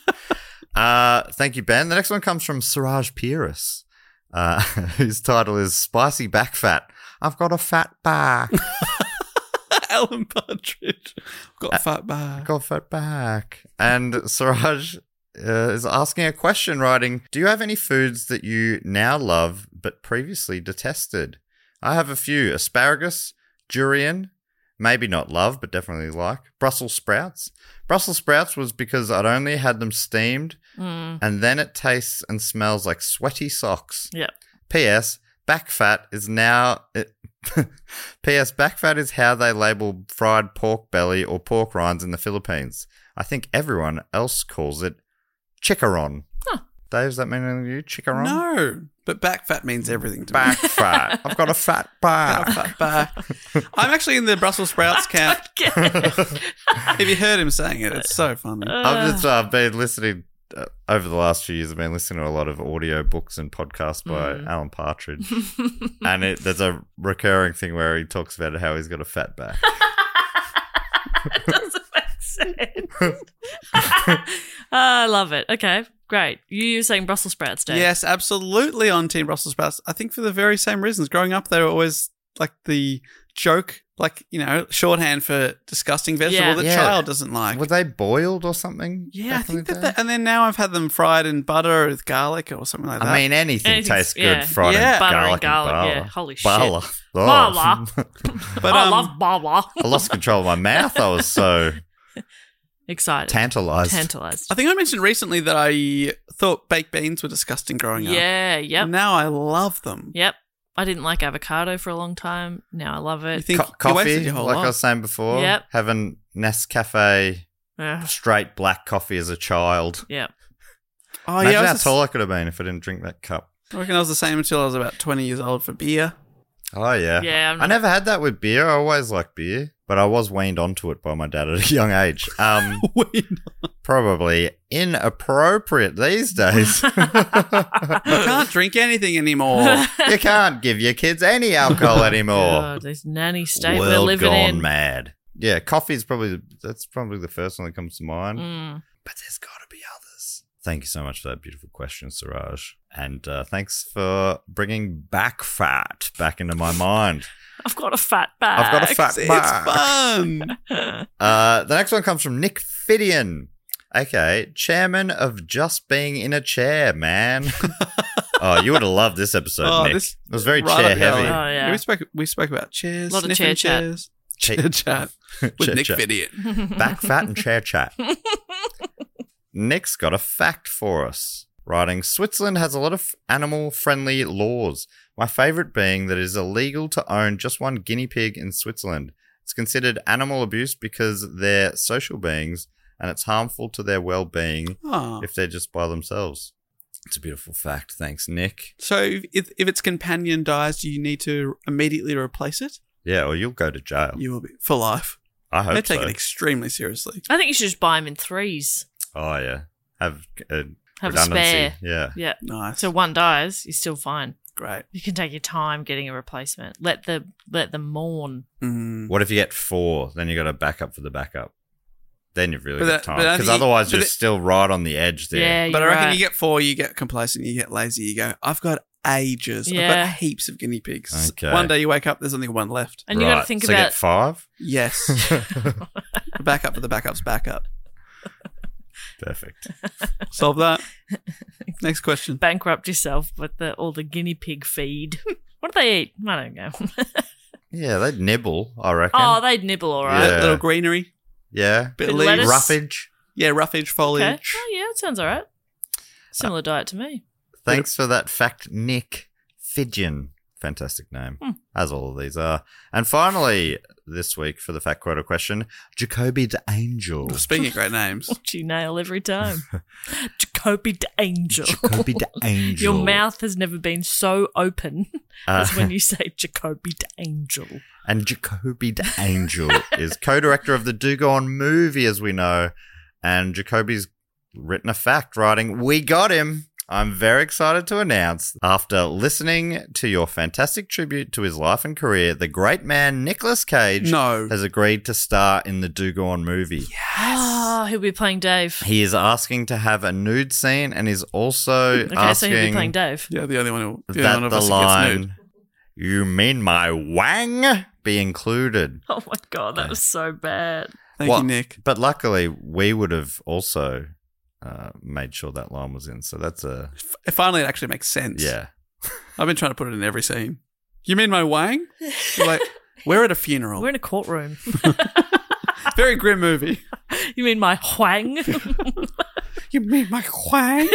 Uh, thank you, Ben. The next one comes from Siraj Pieris, uh, whose title is Spicy Back Fat. I've got a fat back. Alan Partridge. Got a fat bar. I've got a fat back. And Siraj uh, is asking a question, writing, do you have any foods that you now love but previously detested? I have a few. Asparagus, durian, maybe not love, but definitely like. Brussels sprouts. Brussels sprouts was because I'd only had them steamed, Mm. and then it tastes and smells like sweaty socks. Yeah. P S. Back fat is now. It, P S. Back fat is how they label fried pork belly or pork rinds in the Philippines. I think everyone else calls it chicharron. Huh. Dave, does that mean anything to you? Chicharron? No, but back fat means everything to Back me. fat. I've got a fat Got a back. fat bar. I'm actually in the Brussels sprouts camp. Have you heard him saying it? It's so funny. I've just uh, been listening uh, over the last few years. I've been listening to a lot of audio books and podcasts by Mm. Alan Partridge, and it, there's a recurring thing where he talks about how he's got a fat back. It doesn't make sense. I love it. Okay, great. You were saying Brussels sprouts, Dave. Yes, absolutely on Team Brussels sprouts. I think for the very same reasons. Growing up, they were always like the joke, like, you know, shorthand for disgusting vegetable Yeah. that Yeah. child doesn't like. Were they boiled or something? yeah, I back in think the that, day? that. And then now I've had them fried in butter with garlic or something like that. I mean, anything Anything's- tastes good yeah. fried Yeah. in Butter and garlic garlic, and yeah. bala. Holy shit. Bala. Oh. Bala. but, I um, love baba. I lost control of my mouth. I was so Excited. tantalized. Tantalized. I think I mentioned recently that I thought baked beans were disgusting growing up. Yeah, yep. Now I love them. Yep. I didn't like avocado for a long time. Now I love You it. think Co- you wasted coffee, your whole like life. I was saying before. Yep. Having Nescafe Yeah. straight black coffee as a child. Yep. Oh, Imagine yeah, I, how was tall I could have been if I didn't drink that cup. I reckon I was the same until I was about twenty years old for beer. Oh, yeah. Yeah, I'm I not- never had that with beer. I always liked beer, but I was weaned onto it by my dad at a young age. Um, probably inappropriate these days. You can't drink anything anymore. You can't give your kids any alcohol anymore. God, this nanny state we're World living gone in. mad. Yeah, coffee's probably that's probably the first one that comes to mind. Mm. But there's got to be others. Thank you so much for that beautiful question, Siraj. And uh, thanks for bringing back fat back into my mind. I've got a fat bag. I've got a fat It's back. fun. Uh, the next one comes from Nick Fidian. Okay, chairman of Just Being in a Chair, man. Oh, you would have loved this episode, Oh, Nick. this- it was very Right chair up the heavy. alley. Oh, yeah. We spoke. We spoke about chairs. Lot of sniffing chair chat. chairs. Cha- Chair chat with Chair Nick chat. Fidian. Back fat and chair chat. Nick's got a fact for us. Writing, Switzerland has a lot of animal-friendly laws. My favourite being that it is illegal to own just one guinea pig in Switzerland. It's considered animal abuse because they're social beings and it's harmful to their well-being Oh. if they're just by themselves. It's a beautiful fact. Thanks, Nick. So if if its companion dies, do you need to immediately replace it? Yeah, or you'll go to jail. You will be for life. I hope They take so. it extremely seriously. I think you should just buy them in threes. Oh, yeah. Have a Have a redundancy. spare. Yeah. Yeah. Nice. So one dies, you're still fine. Great. You can take your time getting a replacement. Let the let them mourn. Mm. What if you get four? Then you got to back up for the backup. Then you've really But got that- time. but I Because think you- otherwise but you're it- still right on the edge there. Yeah, But I you're reckon right. you get four, you get complacent, you get lazy, you go, I've got ages. I've Yeah. got heaps of guinea pigs. Okay. One day you wake up, there's only one left. And you got to Right, think so about get five? Yes. The backup for the backup's backup. Perfect. Solve that. Next question. bankrupt yourself with the all the guinea pig feed. What do they eat? I don't know. Yeah, they'd nibble, I reckon. Oh, they'd nibble all right. Yeah. Little greenery. yeah. Bit Bit of of leaves. lettuce. Roughage. Yeah, roughage, foliage. Okay. Oh yeah, that sounds all right. Similar diet to me. Thanks for that fact, Nick Fidgen. Fantastic name, Hmm. as all of these are. And finally, this week for the fact quota question, Jacoby the Angel. Speaking of great names. Which you nail every time. Jacoby the Angel. Jacoby the Angel. Your mouth has never been so open Uh, as when you say Jacoby the Angel. And Jacoby the Angel is co-director of the Do Go On movie, as we know. And Jacoby's written a fact writing, we got him. I'm very excited to announce, after listening to your fantastic tribute to his life and career, the great man Nicolas Cage No. has agreed to star in the Do Go On movie. Ah, he'll be playing Dave. He is asking to have a nude scene and is also Okay, so asking he'll be playing Dave. Yeah, the only one who the only that one of the us who gets nude. line, you mean my wang, be included. Oh my god, that was so bad. Thank Well, you, Nick. But luckily, we would have also uh, made sure that line was in. So that's a, F- Finally, it actually makes sense. yeah. I've been trying to put it in every scene. You mean my wang? You're like, we're at a funeral. We're in a courtroom. Very grim movie. You mean my Huang? You mean my wang?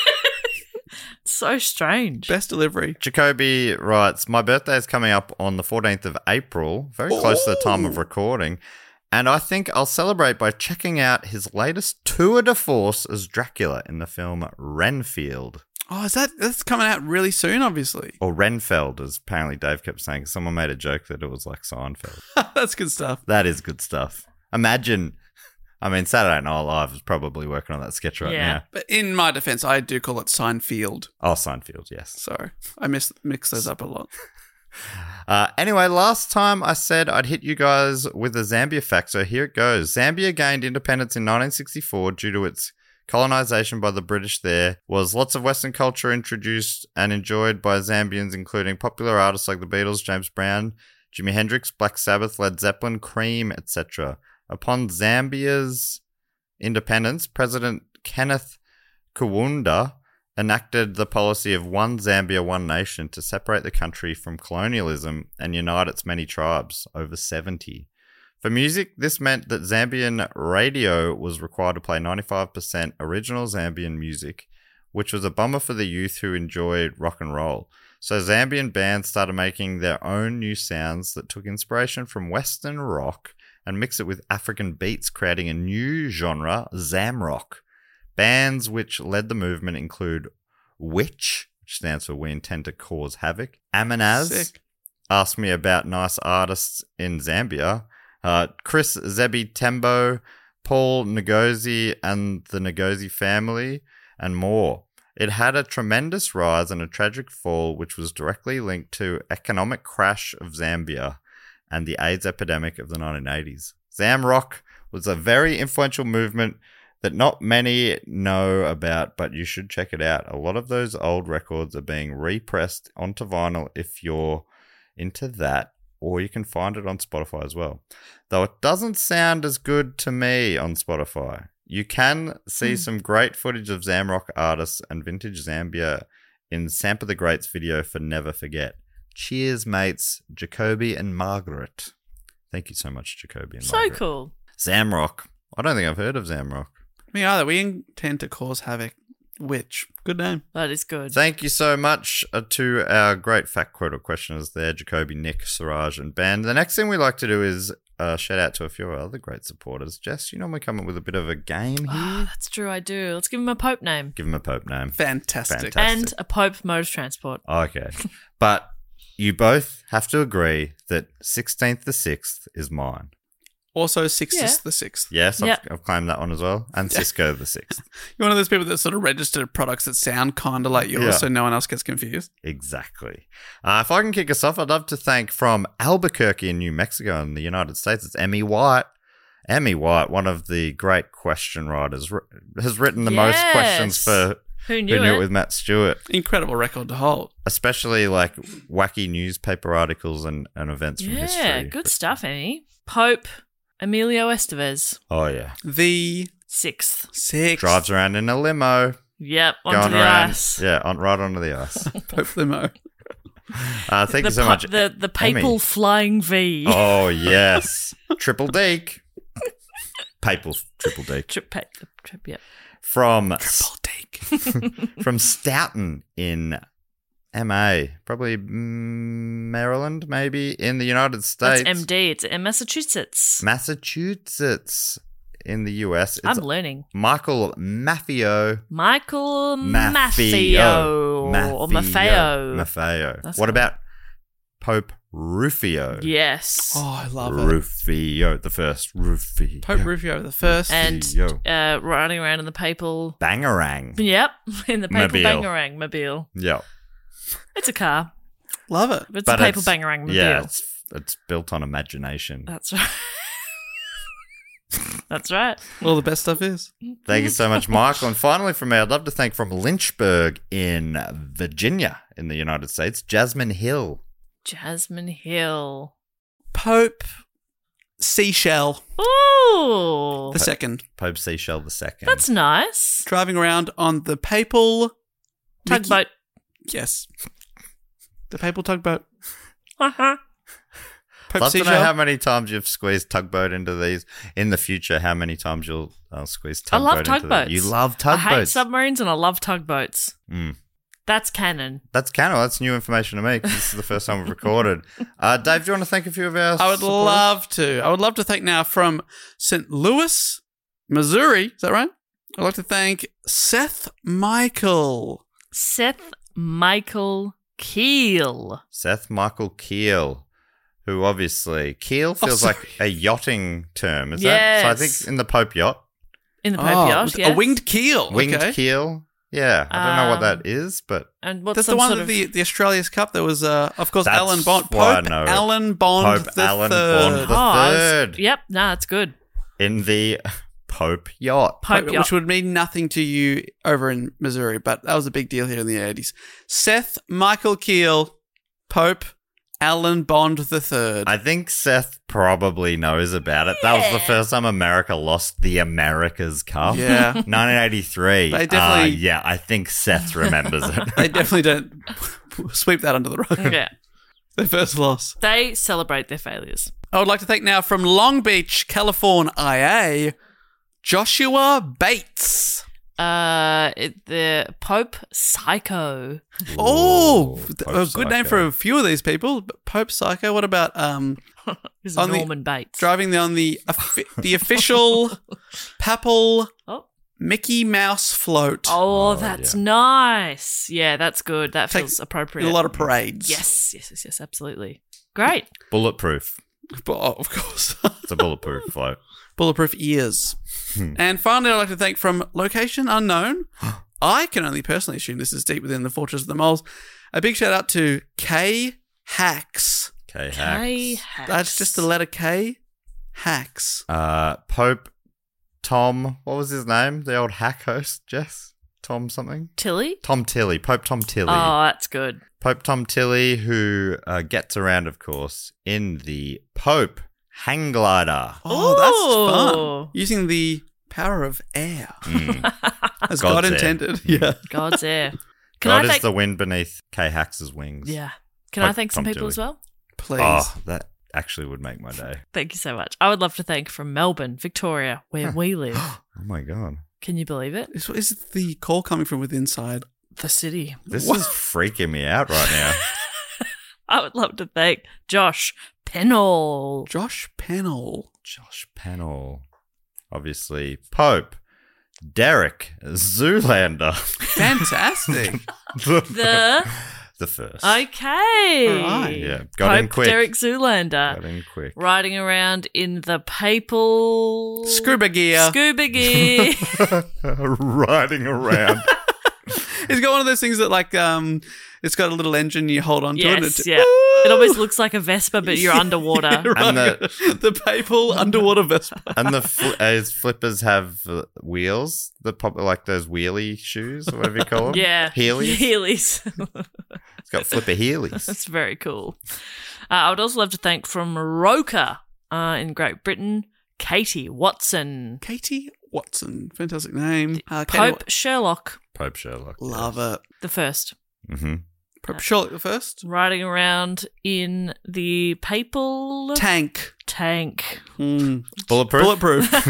So strange. Best delivery. Jacoby writes, my birthday is coming up on the fourteenth of April, very close to the time of recording. And I think I'll celebrate by checking out his latest tour de force as Dracula in the film Renfield. Oh, is that that's coming out really soon? Obviously, Or Renfeld, as apparently Dave kept saying. Someone made a joke that it was like Seinfeld. that's good stuff. That is good stuff. Imagine, I mean, Saturday Night Live is probably working on that sketch right Yeah. now. But in my defense, I do call it Seinfeld. Oh, Seinfeld, yes. Sorry, I miss mix those up a lot. Uh, anyway, last time I said I'd hit you guys with a Zambia fact, so here it goes. Zambia gained independence in nineteen sixty-four due to its colonization by the British. There was lots of Western culture introduced and enjoyed by Zambians, including popular artists like the Beatles, James Brown, Jimi Hendrix, Black Sabbath, Led Zeppelin, Cream, et cetera. Upon Zambia's independence, President Kenneth Kaunda enacted the policy of one Zambia, one nation to separate the country from colonialism and unite its many tribes, over seventy. For music, this meant that Zambian radio was required to play ninety-five percent original Zambian music, which was a bummer for the youth who enjoyed rock and roll. So Zambian bands started making their own new sounds that took inspiration from Western rock and mixed it with African beats, creating a new genre, Zamrock. Bands which led the movement include Witch, which stands for We Intend to Cause Havoc, Amanaz, Sick. Ask Me About Nice Artists in Zambia, uh, Chris Zebi Tembo, Paul Ngozi and the Ngozi family, and more. It had a tremendous rise and a tragic fall, which was directly linked to economic crash of Zambia and the AIDS epidemic of the nineteen eighties. Zamrock was a very influential movement that not many know about, but you should check it out. A lot of those old records are being repressed onto vinyl if you're into that, or you can find it on Spotify as well. Though it doesn't sound as good to me on Spotify. You can see mm. some great footage of Zamrock artists and vintage Zambia in Sampa the Great's video for Never Forget. Cheers, mates, Jacoby and Margaret. Thank you so much, Jacoby and So Margaret. cool. Zamrock. I don't think I've heard of Zamrock. Me either. We intend to cause havoc. Which, good name. That is good. Thank you so much uh, to our great fact quote questioners there, Jacoby, Nick, Siraj, and Ben. The next thing we like to do is uh, shout out to a few of our other great supporters. Jess, you normally come up with a bit of a game here. Oh, that's true, I do. Let's give him a Pope name. Give him a Pope name. Fantastic. Fantastic. And a Pope mode of transport. Okay. But you both have to agree that sixteenth the sixth is mine. Also, Sixtus Yeah. the Sixth. Yes, I've, Yep. I've claimed that one as well. And Cisco the sixth. You're one of those people that sort of registered products that sound kind of like yours, Yeah. so no one else gets confused. Exactly. Uh, if I can kick us off, I'd love to thank from Albuquerque in New Mexico in the United States, it's Emmy White. Emmy White, one of the great question writers, r- has written the most Yes. questions for Who knew, Who Knew it? It with Matt Stewart, Incredible record to hold. especially like wacky newspaper articles and, and events from Yeah, history. good stuff, Emmy. Pope Emilio Estevez, Oh, yeah. The sixth. Sixth. Drives around in a limo, Yep, onto going the around. ice. Yeah, on, right onto the ice. Pope Limo. Uh, thank the, you so pu- much. the the papal Emmy. flying V. Oh, yes. Triple Deke. Papal triple Deke. Trip, pa- trip, yep. From Triple Deke. from Stoughton in M A, probably mm, Maryland, maybe in the United States. That's M D. It's in Massachusetts. Massachusetts in the U S. It's I'm learning. Michael Maffeo. Michael Maffeo. Maffeo. Or Maffeo. Maffeo. That's What cool. about Pope Rufio? Yes. Oh, I love it. Rufio, the first Rufio. Pope Rufio the first. and Yo. uh, riding around in the papal. Bangarang. Yep, in the papal Mobile. bangarang mobile. Yeah. It's a car. Love it. But it's But a papal it's- bangarang mobile. Yeah, it's, it's built on imagination. That's right. That's right. All the best stuff is. Thank you so much, Michael. And finally from me, I'd love to thank from Lynchburg in Virginia in the United States, Jasmine Hill. Jasmine Hill. Pope Seashell Ooh. the second. Pope Seashell the second. That's nice. Driving around on the papal Tugboat. Mickey- Yes. The papal tugboat. Uh-huh. Pope Love to know Seashell. how many times you've squeezed tugboat into these. In the future, how many times you'll uh, squeeze I tugboat love into them. tugboats. You love I hate tugboats. submarines and I love tugboats. Mm. That's canon. That's canon. That's new information to me because this is the first time we've recorded. Uh, Dave, do you want to thank a few of our I would supporters? love to. I would love to thank now from Saint Louis, Missouri. Is that right? I'd like to thank Seth Michael. Seth Michael Keel. Seth Michael Keel, who obviously Keel feels sorry. like a yachting term. Is that? So I Yes. think in the Pope yacht, In the Pope Oh, yacht, with yes. A winged keel. winged okay. keel. Yeah, I don't know what Um, that is, but And what's That's some the one sort at of... the, the Australia's Cup. There was, uh, of course, That's Alan Bond. why I Pope know it. Alan Bond Pope the Alan third. Bond the Oh, I was- third. Yep, no, that's good. in the Pope yacht. Pope Which yacht. would mean nothing to you over in Missouri, but that was a big deal here in the eighties. Seth Michael Keel, Pope Alan Bond the third. I think Seth probably knows about it. That was the first time America lost the America's Cup. Yeah. nineteen eighty-three. They definitely- Uh, yeah, I think Seth remembers it. They definitely don't sweep that under the rug. Yeah. Their first loss. They celebrate their failures. I would like to thank now from Long Beach, California, I A, Joshua Bates. Uh, it, the Pope Psycho. Oh, Ooh, a Pope good name Psycho. for a few of these people. But Pope Psycho. What about um This is On the- Norman Bates. driving the, on the offi- the official papal Oh, Mickey Mouse float? oh, that's nice. Yeah, that's good. That Take- feels appropriate. In a lot of parades. Yes, yes, yes, yes, absolutely. Great. Bulletproof. But, oh, of course. It's a bulletproof float. Bulletproof ears. And finally, I'd like to thank from Location Unknown. I can only personally assume this is deep within the Fortress of the Moles. A big shout out to K Hacks. K K hacks. hacks. That's just the letter K. Hacks. Uh, Pope Tom, what was his name? The old hack host, Jess? Tom something? Tilly? Tom Tilly. Pope Tom Tilly. Oh, that's good. Pope Tom Tilly, who uh, gets around, of course, in the Pope hang glider. Oh, that's Ooh. fun. Using the power of air. Mm. As God's God air. intended. Yeah. God's air. Can God I is thank? the wind beneath Kay Hax's wings. Yeah. Can I Pope thank some Tom people Tilly. as well? Please. Oh, that actually would make my day. Thank you so much. I would love to thank from Melbourne, Victoria, where we live. Oh my God. Can you believe it? Is, is it the call coming from within inside? The city. This is freaking me out right now. I would love to thank Josh Pennell. Josh Pennell. Josh Pennell. Obviously, Pope. Derek Zoolander. Fantastic. The the first. okay, All right. Yeah, got in Pope quick. Derek Zoolander Got in quick. riding around in the papal Scuba gear. Scuba gear. Riding around. It's got one of those things that, like, um, it's got a little engine you hold on to it. And yes, it, yeah. It almost looks like a Vespa, but you're underwater. Right. And the- the papal underwater Vespa. And the fl- uh, his flippers have uh, wheels, the pop like those wheelie shoes, or whatever you call them. Yeah, Heelys. Heelys. It's got flipper heelys. That's very cool. Uh, I would also love to thank from Roker uh, in Great Britain, Katie Watson, Katie Watson. Fantastic name. Uh, Katie Pope Wat- Sherlock Pope Sherlock. Love it. the first, Mm-hmm. Pope Sherlock the first. riding around in the papal Tank. tank. Mm. Bulletproof. Bulletproof.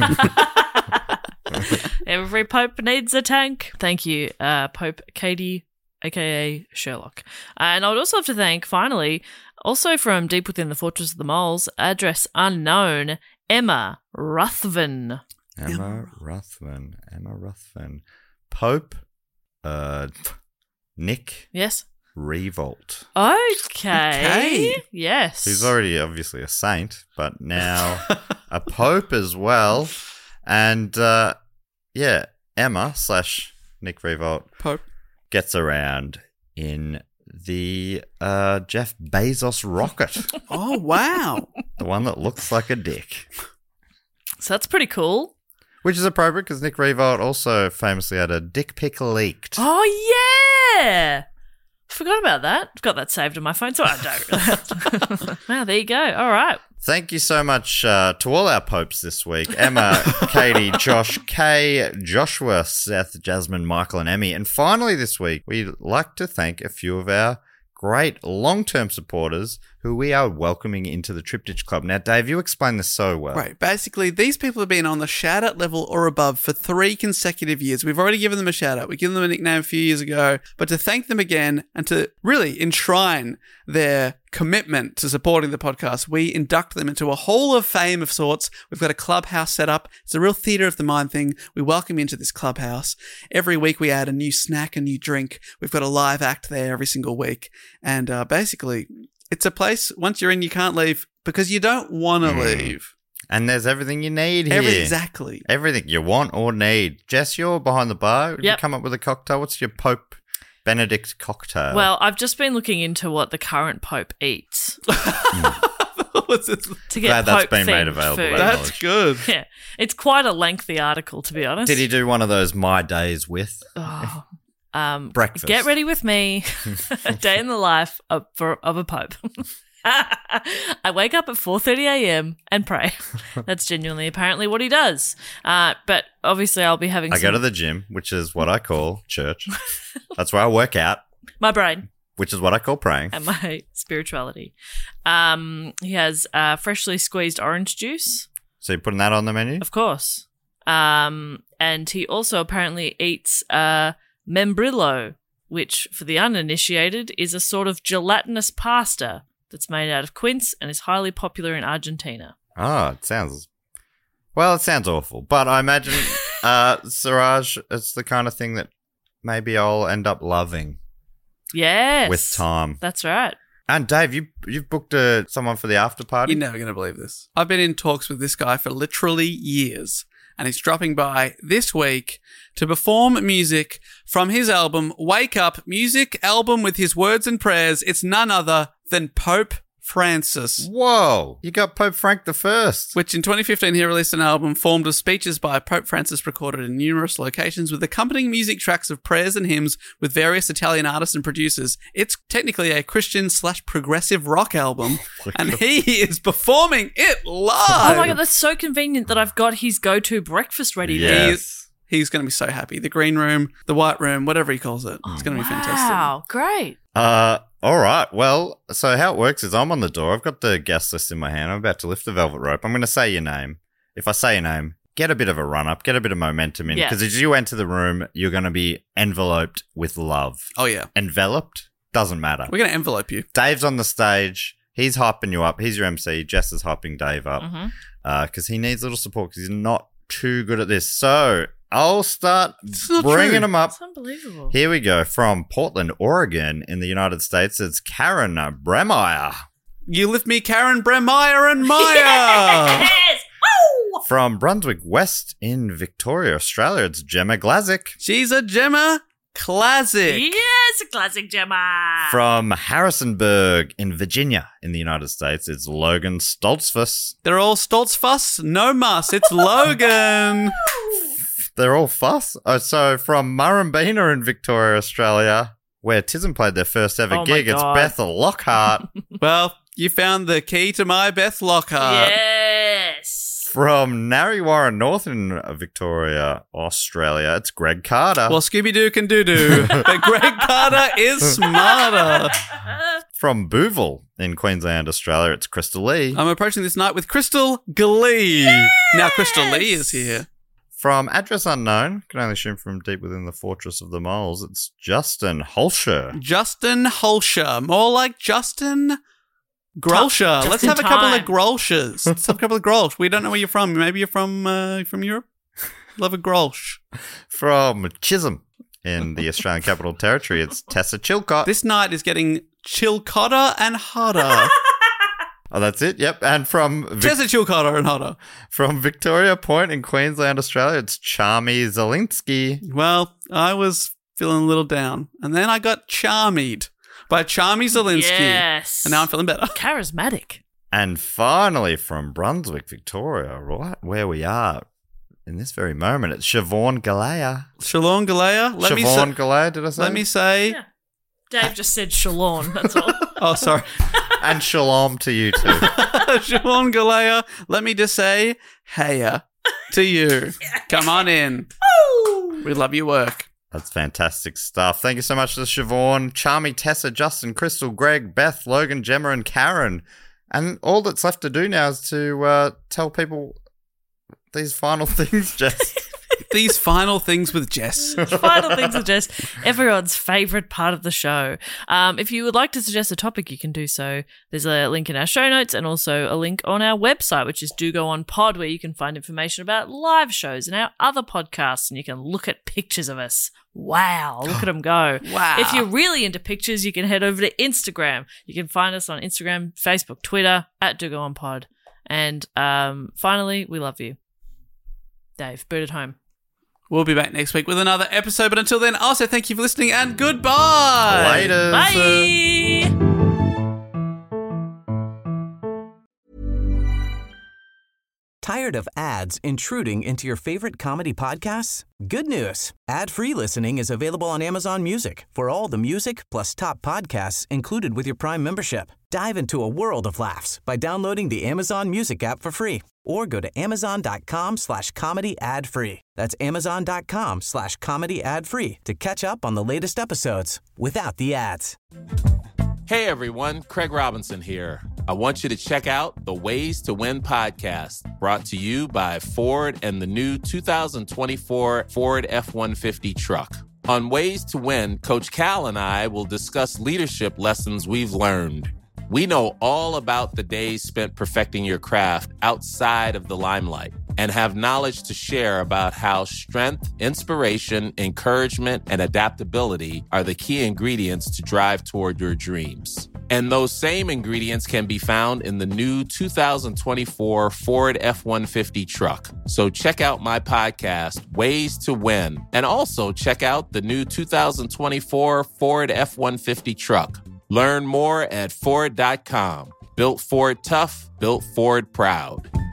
Every pope needs a tank. Thank you, uh, Pope Katie, aka Sherlock. Uh, and I would also have to thank, finally, also from deep within the Fortress of the Moles, address unknown, Emma Ruthven. Emma Ruthven. Emma Ruthven. Pope. Uh, Nick Yes. Revolt. Okay. Okay. Yes. Who's already obviously a saint, but now a pope as well. And uh, yeah, Emma slash Nick Revolt Pope. gets around in the uh, Jeff Bezos rocket, Oh, wow. the one that looks like a dick. So that's pretty cool. Which is appropriate because Nick Revolt also famously had a dick pic leaked. Oh, yeah. Forgot about that. I've got that saved on my phone, so I don't. Wow, there you go. All right. Thank you so much uh, to all our popes this week. Emma, Katie, Josh, Kay, Joshua, Seth, Jasmine, Michael, and Emmy. And finally this week, we'd like to thank a few of our great long-term supporters who we are welcoming into the Triptych Club. Now, Dave, you explained this so well. Right. Basically, these people have been on the shout-out level or above for three consecutive years. We've already given them a shout-out. We gave them a nickname a few years ago. But to thank them again and to really enshrine their commitment to supporting the podcast, we induct them into a hall of fame of sorts. We've got a clubhouse set up. It's a real theatre of the mind thing. We welcome you into this clubhouse. Every week we add a new snack, a new drink. We've got a live act there every single week. And uh, basically, it's a place, once you're in, you can't leave because you don't want to Mm. leave. And there's everything you need here. Every, exactly. Everything you want or need. Jess, you're behind the bar. Did Yep. you come up with a cocktail? What's your Pope Benedict cocktail? Well, I've just been looking into what the current Pope eats What's this? to get Glad that's Pope been made themed available, food. that That's knowledge. good. Yeah, it's quite a lengthy article, to be honest. did he do one of those My Days with? Oh, um, Breakfast. Get ready with me. A day in the life of, for, of a pope. I wake up at four thirty a.m. and pray. That's genuinely apparently what he does. Uh, but obviously I'll be having I some- go to the gym, which is what I call church. That's where I work out, my brain which is what I call praying. and my spirituality. Um, he has uh, freshly squeezed orange juice, So you're putting that on the menu? of course. Um, and he also apparently eats uh, membrillo, which for the uninitiated is a sort of gelatinous pasta that's made out of quince and is highly popular in Argentina. Oh, it sounds... Well, it sounds awful. But I imagine, uh, Siraj, it's the kind of thing that maybe I'll end up loving Yes. with time. That's right. And Dave, you, you've booked uh, someone for the after party? You're never going to believe this. I've been in talks with this guy for literally years, and he's dropping by this week to perform music from his album, Wake Up, music album with his words and prayers. It's none other than Pope Francis. Whoa, you got Pope Frank the First. Which in twenty fifteen he released an album formed of speeches by Pope Francis recorded in numerous locations with accompanying music tracks of prayers and hymns with various Italian artists and producers. It's technically a Christian slash progressive rock album, and he is performing it live. Oh my God, that's so convenient that I've got his go-to breakfast ready. Yes. He's, he's going to be so happy. The green room, the white room, whatever he calls it. It's going to be fantastic. Wow, great. Uh, all right. Well, so how it works is I'm on the door. I've got the guest list in my hand. I'm about to lift the velvet rope. I'm going to say your name. If I say your name, get a bit of a run up, get a bit of momentum in. Yeah. Because as you enter the room, you're going to be enveloped with love. Oh, yeah. Enveloped? Doesn't matter. We're going to envelope you. Dave's on the stage. He's hyping you up. He's your M C. Jess is hyping Dave up because Mm-hmm. uh, he needs a little support because he's not too good at this. So I'll start not bringing true. him up. It's unbelievable. Here we go. From Portland, Oregon in the United States, it's Karen Bremeyer. You lift me, Karen Bremeyer and Meyer. Yes! Woo! From Brunswick West in Victoria, Australia, it's Gemma Glazick. She's a Gemma classic. Yes, a classic Gemma. From Harrisonburg in Virginia in the United States, it's Logan Stoltzfus. They're all Stoltz fuss, no muss. It's Logan. They're all fuss. Oh, so from Murrumbina in Victoria, Australia, where Tism played their first ever Oh my gig, it's God. Beth Lockhart. Well, you found the key to my Beth Lockhart. Yes. From Narrewarren North in Victoria, Australia, it's Greg Carter. Well, Scooby-Doo can do-do, but Greg Carter is smarter. From Booville in Queensland, Australia, it's Crystal Lee. I'm approaching this night with Crystal Glee. Now Crystal Lee is here. From Address Unknown, can only assume from deep within the fortress of the moles, it's Justin Holscher. Justin Holscher. More like Justin Grolscher. Just Let's in have a couple of time. Grolschers. Let's have a couple of Grolsch. We don't know where you're from. Maybe you're from uh, from Europe? Love a Grolsch. From Chisholm in the Australian Capital Territory, it's Tessa Chilcott. This night is getting chilcotter and hotter. Oh, that's it? Yep. And from Vic- Tessa Chilcotter and hotter. from Victoria Point in Queensland, Australia, it's Charmy Zelinsky. Well, I was feeling a little down. And then I got charmied by Charmy Zelinsky. Yes. And now I'm feeling better. Charismatic. And finally, from Brunswick, Victoria, right where we are in this very moment, it's Siobhan Galea. Shalom Galea. Let me Siobhan say, Galea, did I say? let me say. Yeah. Dave just said Shalom, that's all. Oh, sorry. And shalom to you too. Siobhan Galea. Let me just say, heya to you. Come on in. We love your work. That's fantastic stuff. Thank you so much to Siobhan, Charmy, Tessa, Justin, Crystal, Greg, Beth, Logan, Gemma, and Karen. And all that's left to do now is to uh, tell people these final things, Jess. These final things with Jess. Final thing suggest everyone's favourite part of the show. Um, if you would like to suggest a topic, you can do so. There's a link in our show notes and also a link on our website, which is Do Go On Pod, where you can find information about live shows and our other podcasts, and you can look at pictures of us. Wow, look at them go. Wow. If you're really into pictures, you can head over to Instagram. You can find us on Instagram, Facebook, Twitter, at Do Go On Pod. And um, finally, we love you. Dave, boot it home. We'll be back next week with another episode, but until then, I'll say thank you for listening and goodbye. Later. Bye. Tired of ads intruding into your favorite comedy podcasts? Good news. Ad-free listening is available on Amazon Music for all the music plus top podcasts included with your Prime membership. Dive into a world of laughs by downloading the Amazon Music app for free or go to amazon.com slash comedy ad free. That's amazon.com slash comedy ad free to catch up on the latest episodes without the ads. Hey everyone, Craig Robinson here. I want you to check out the Ways to Win podcast, brought to you by Ford and the new two thousand twenty-four Ford F one fifty truck. On Ways to Win, Coach Cal and I will discuss leadership lessons we've learned. We know all about the days spent perfecting your craft outside of the limelight and have knowledge to share about how strength, inspiration, encouragement, and adaptability are the key ingredients to drive toward your dreams. And those same ingredients can be found in the new two thousand twenty-four Ford F one fifty truck. So check out my podcast, Ways to Win, and also check out the new two thousand twenty-four Ford F one fifty truck. Learn more at Ford dot com. Built Ford tough, built Ford proud.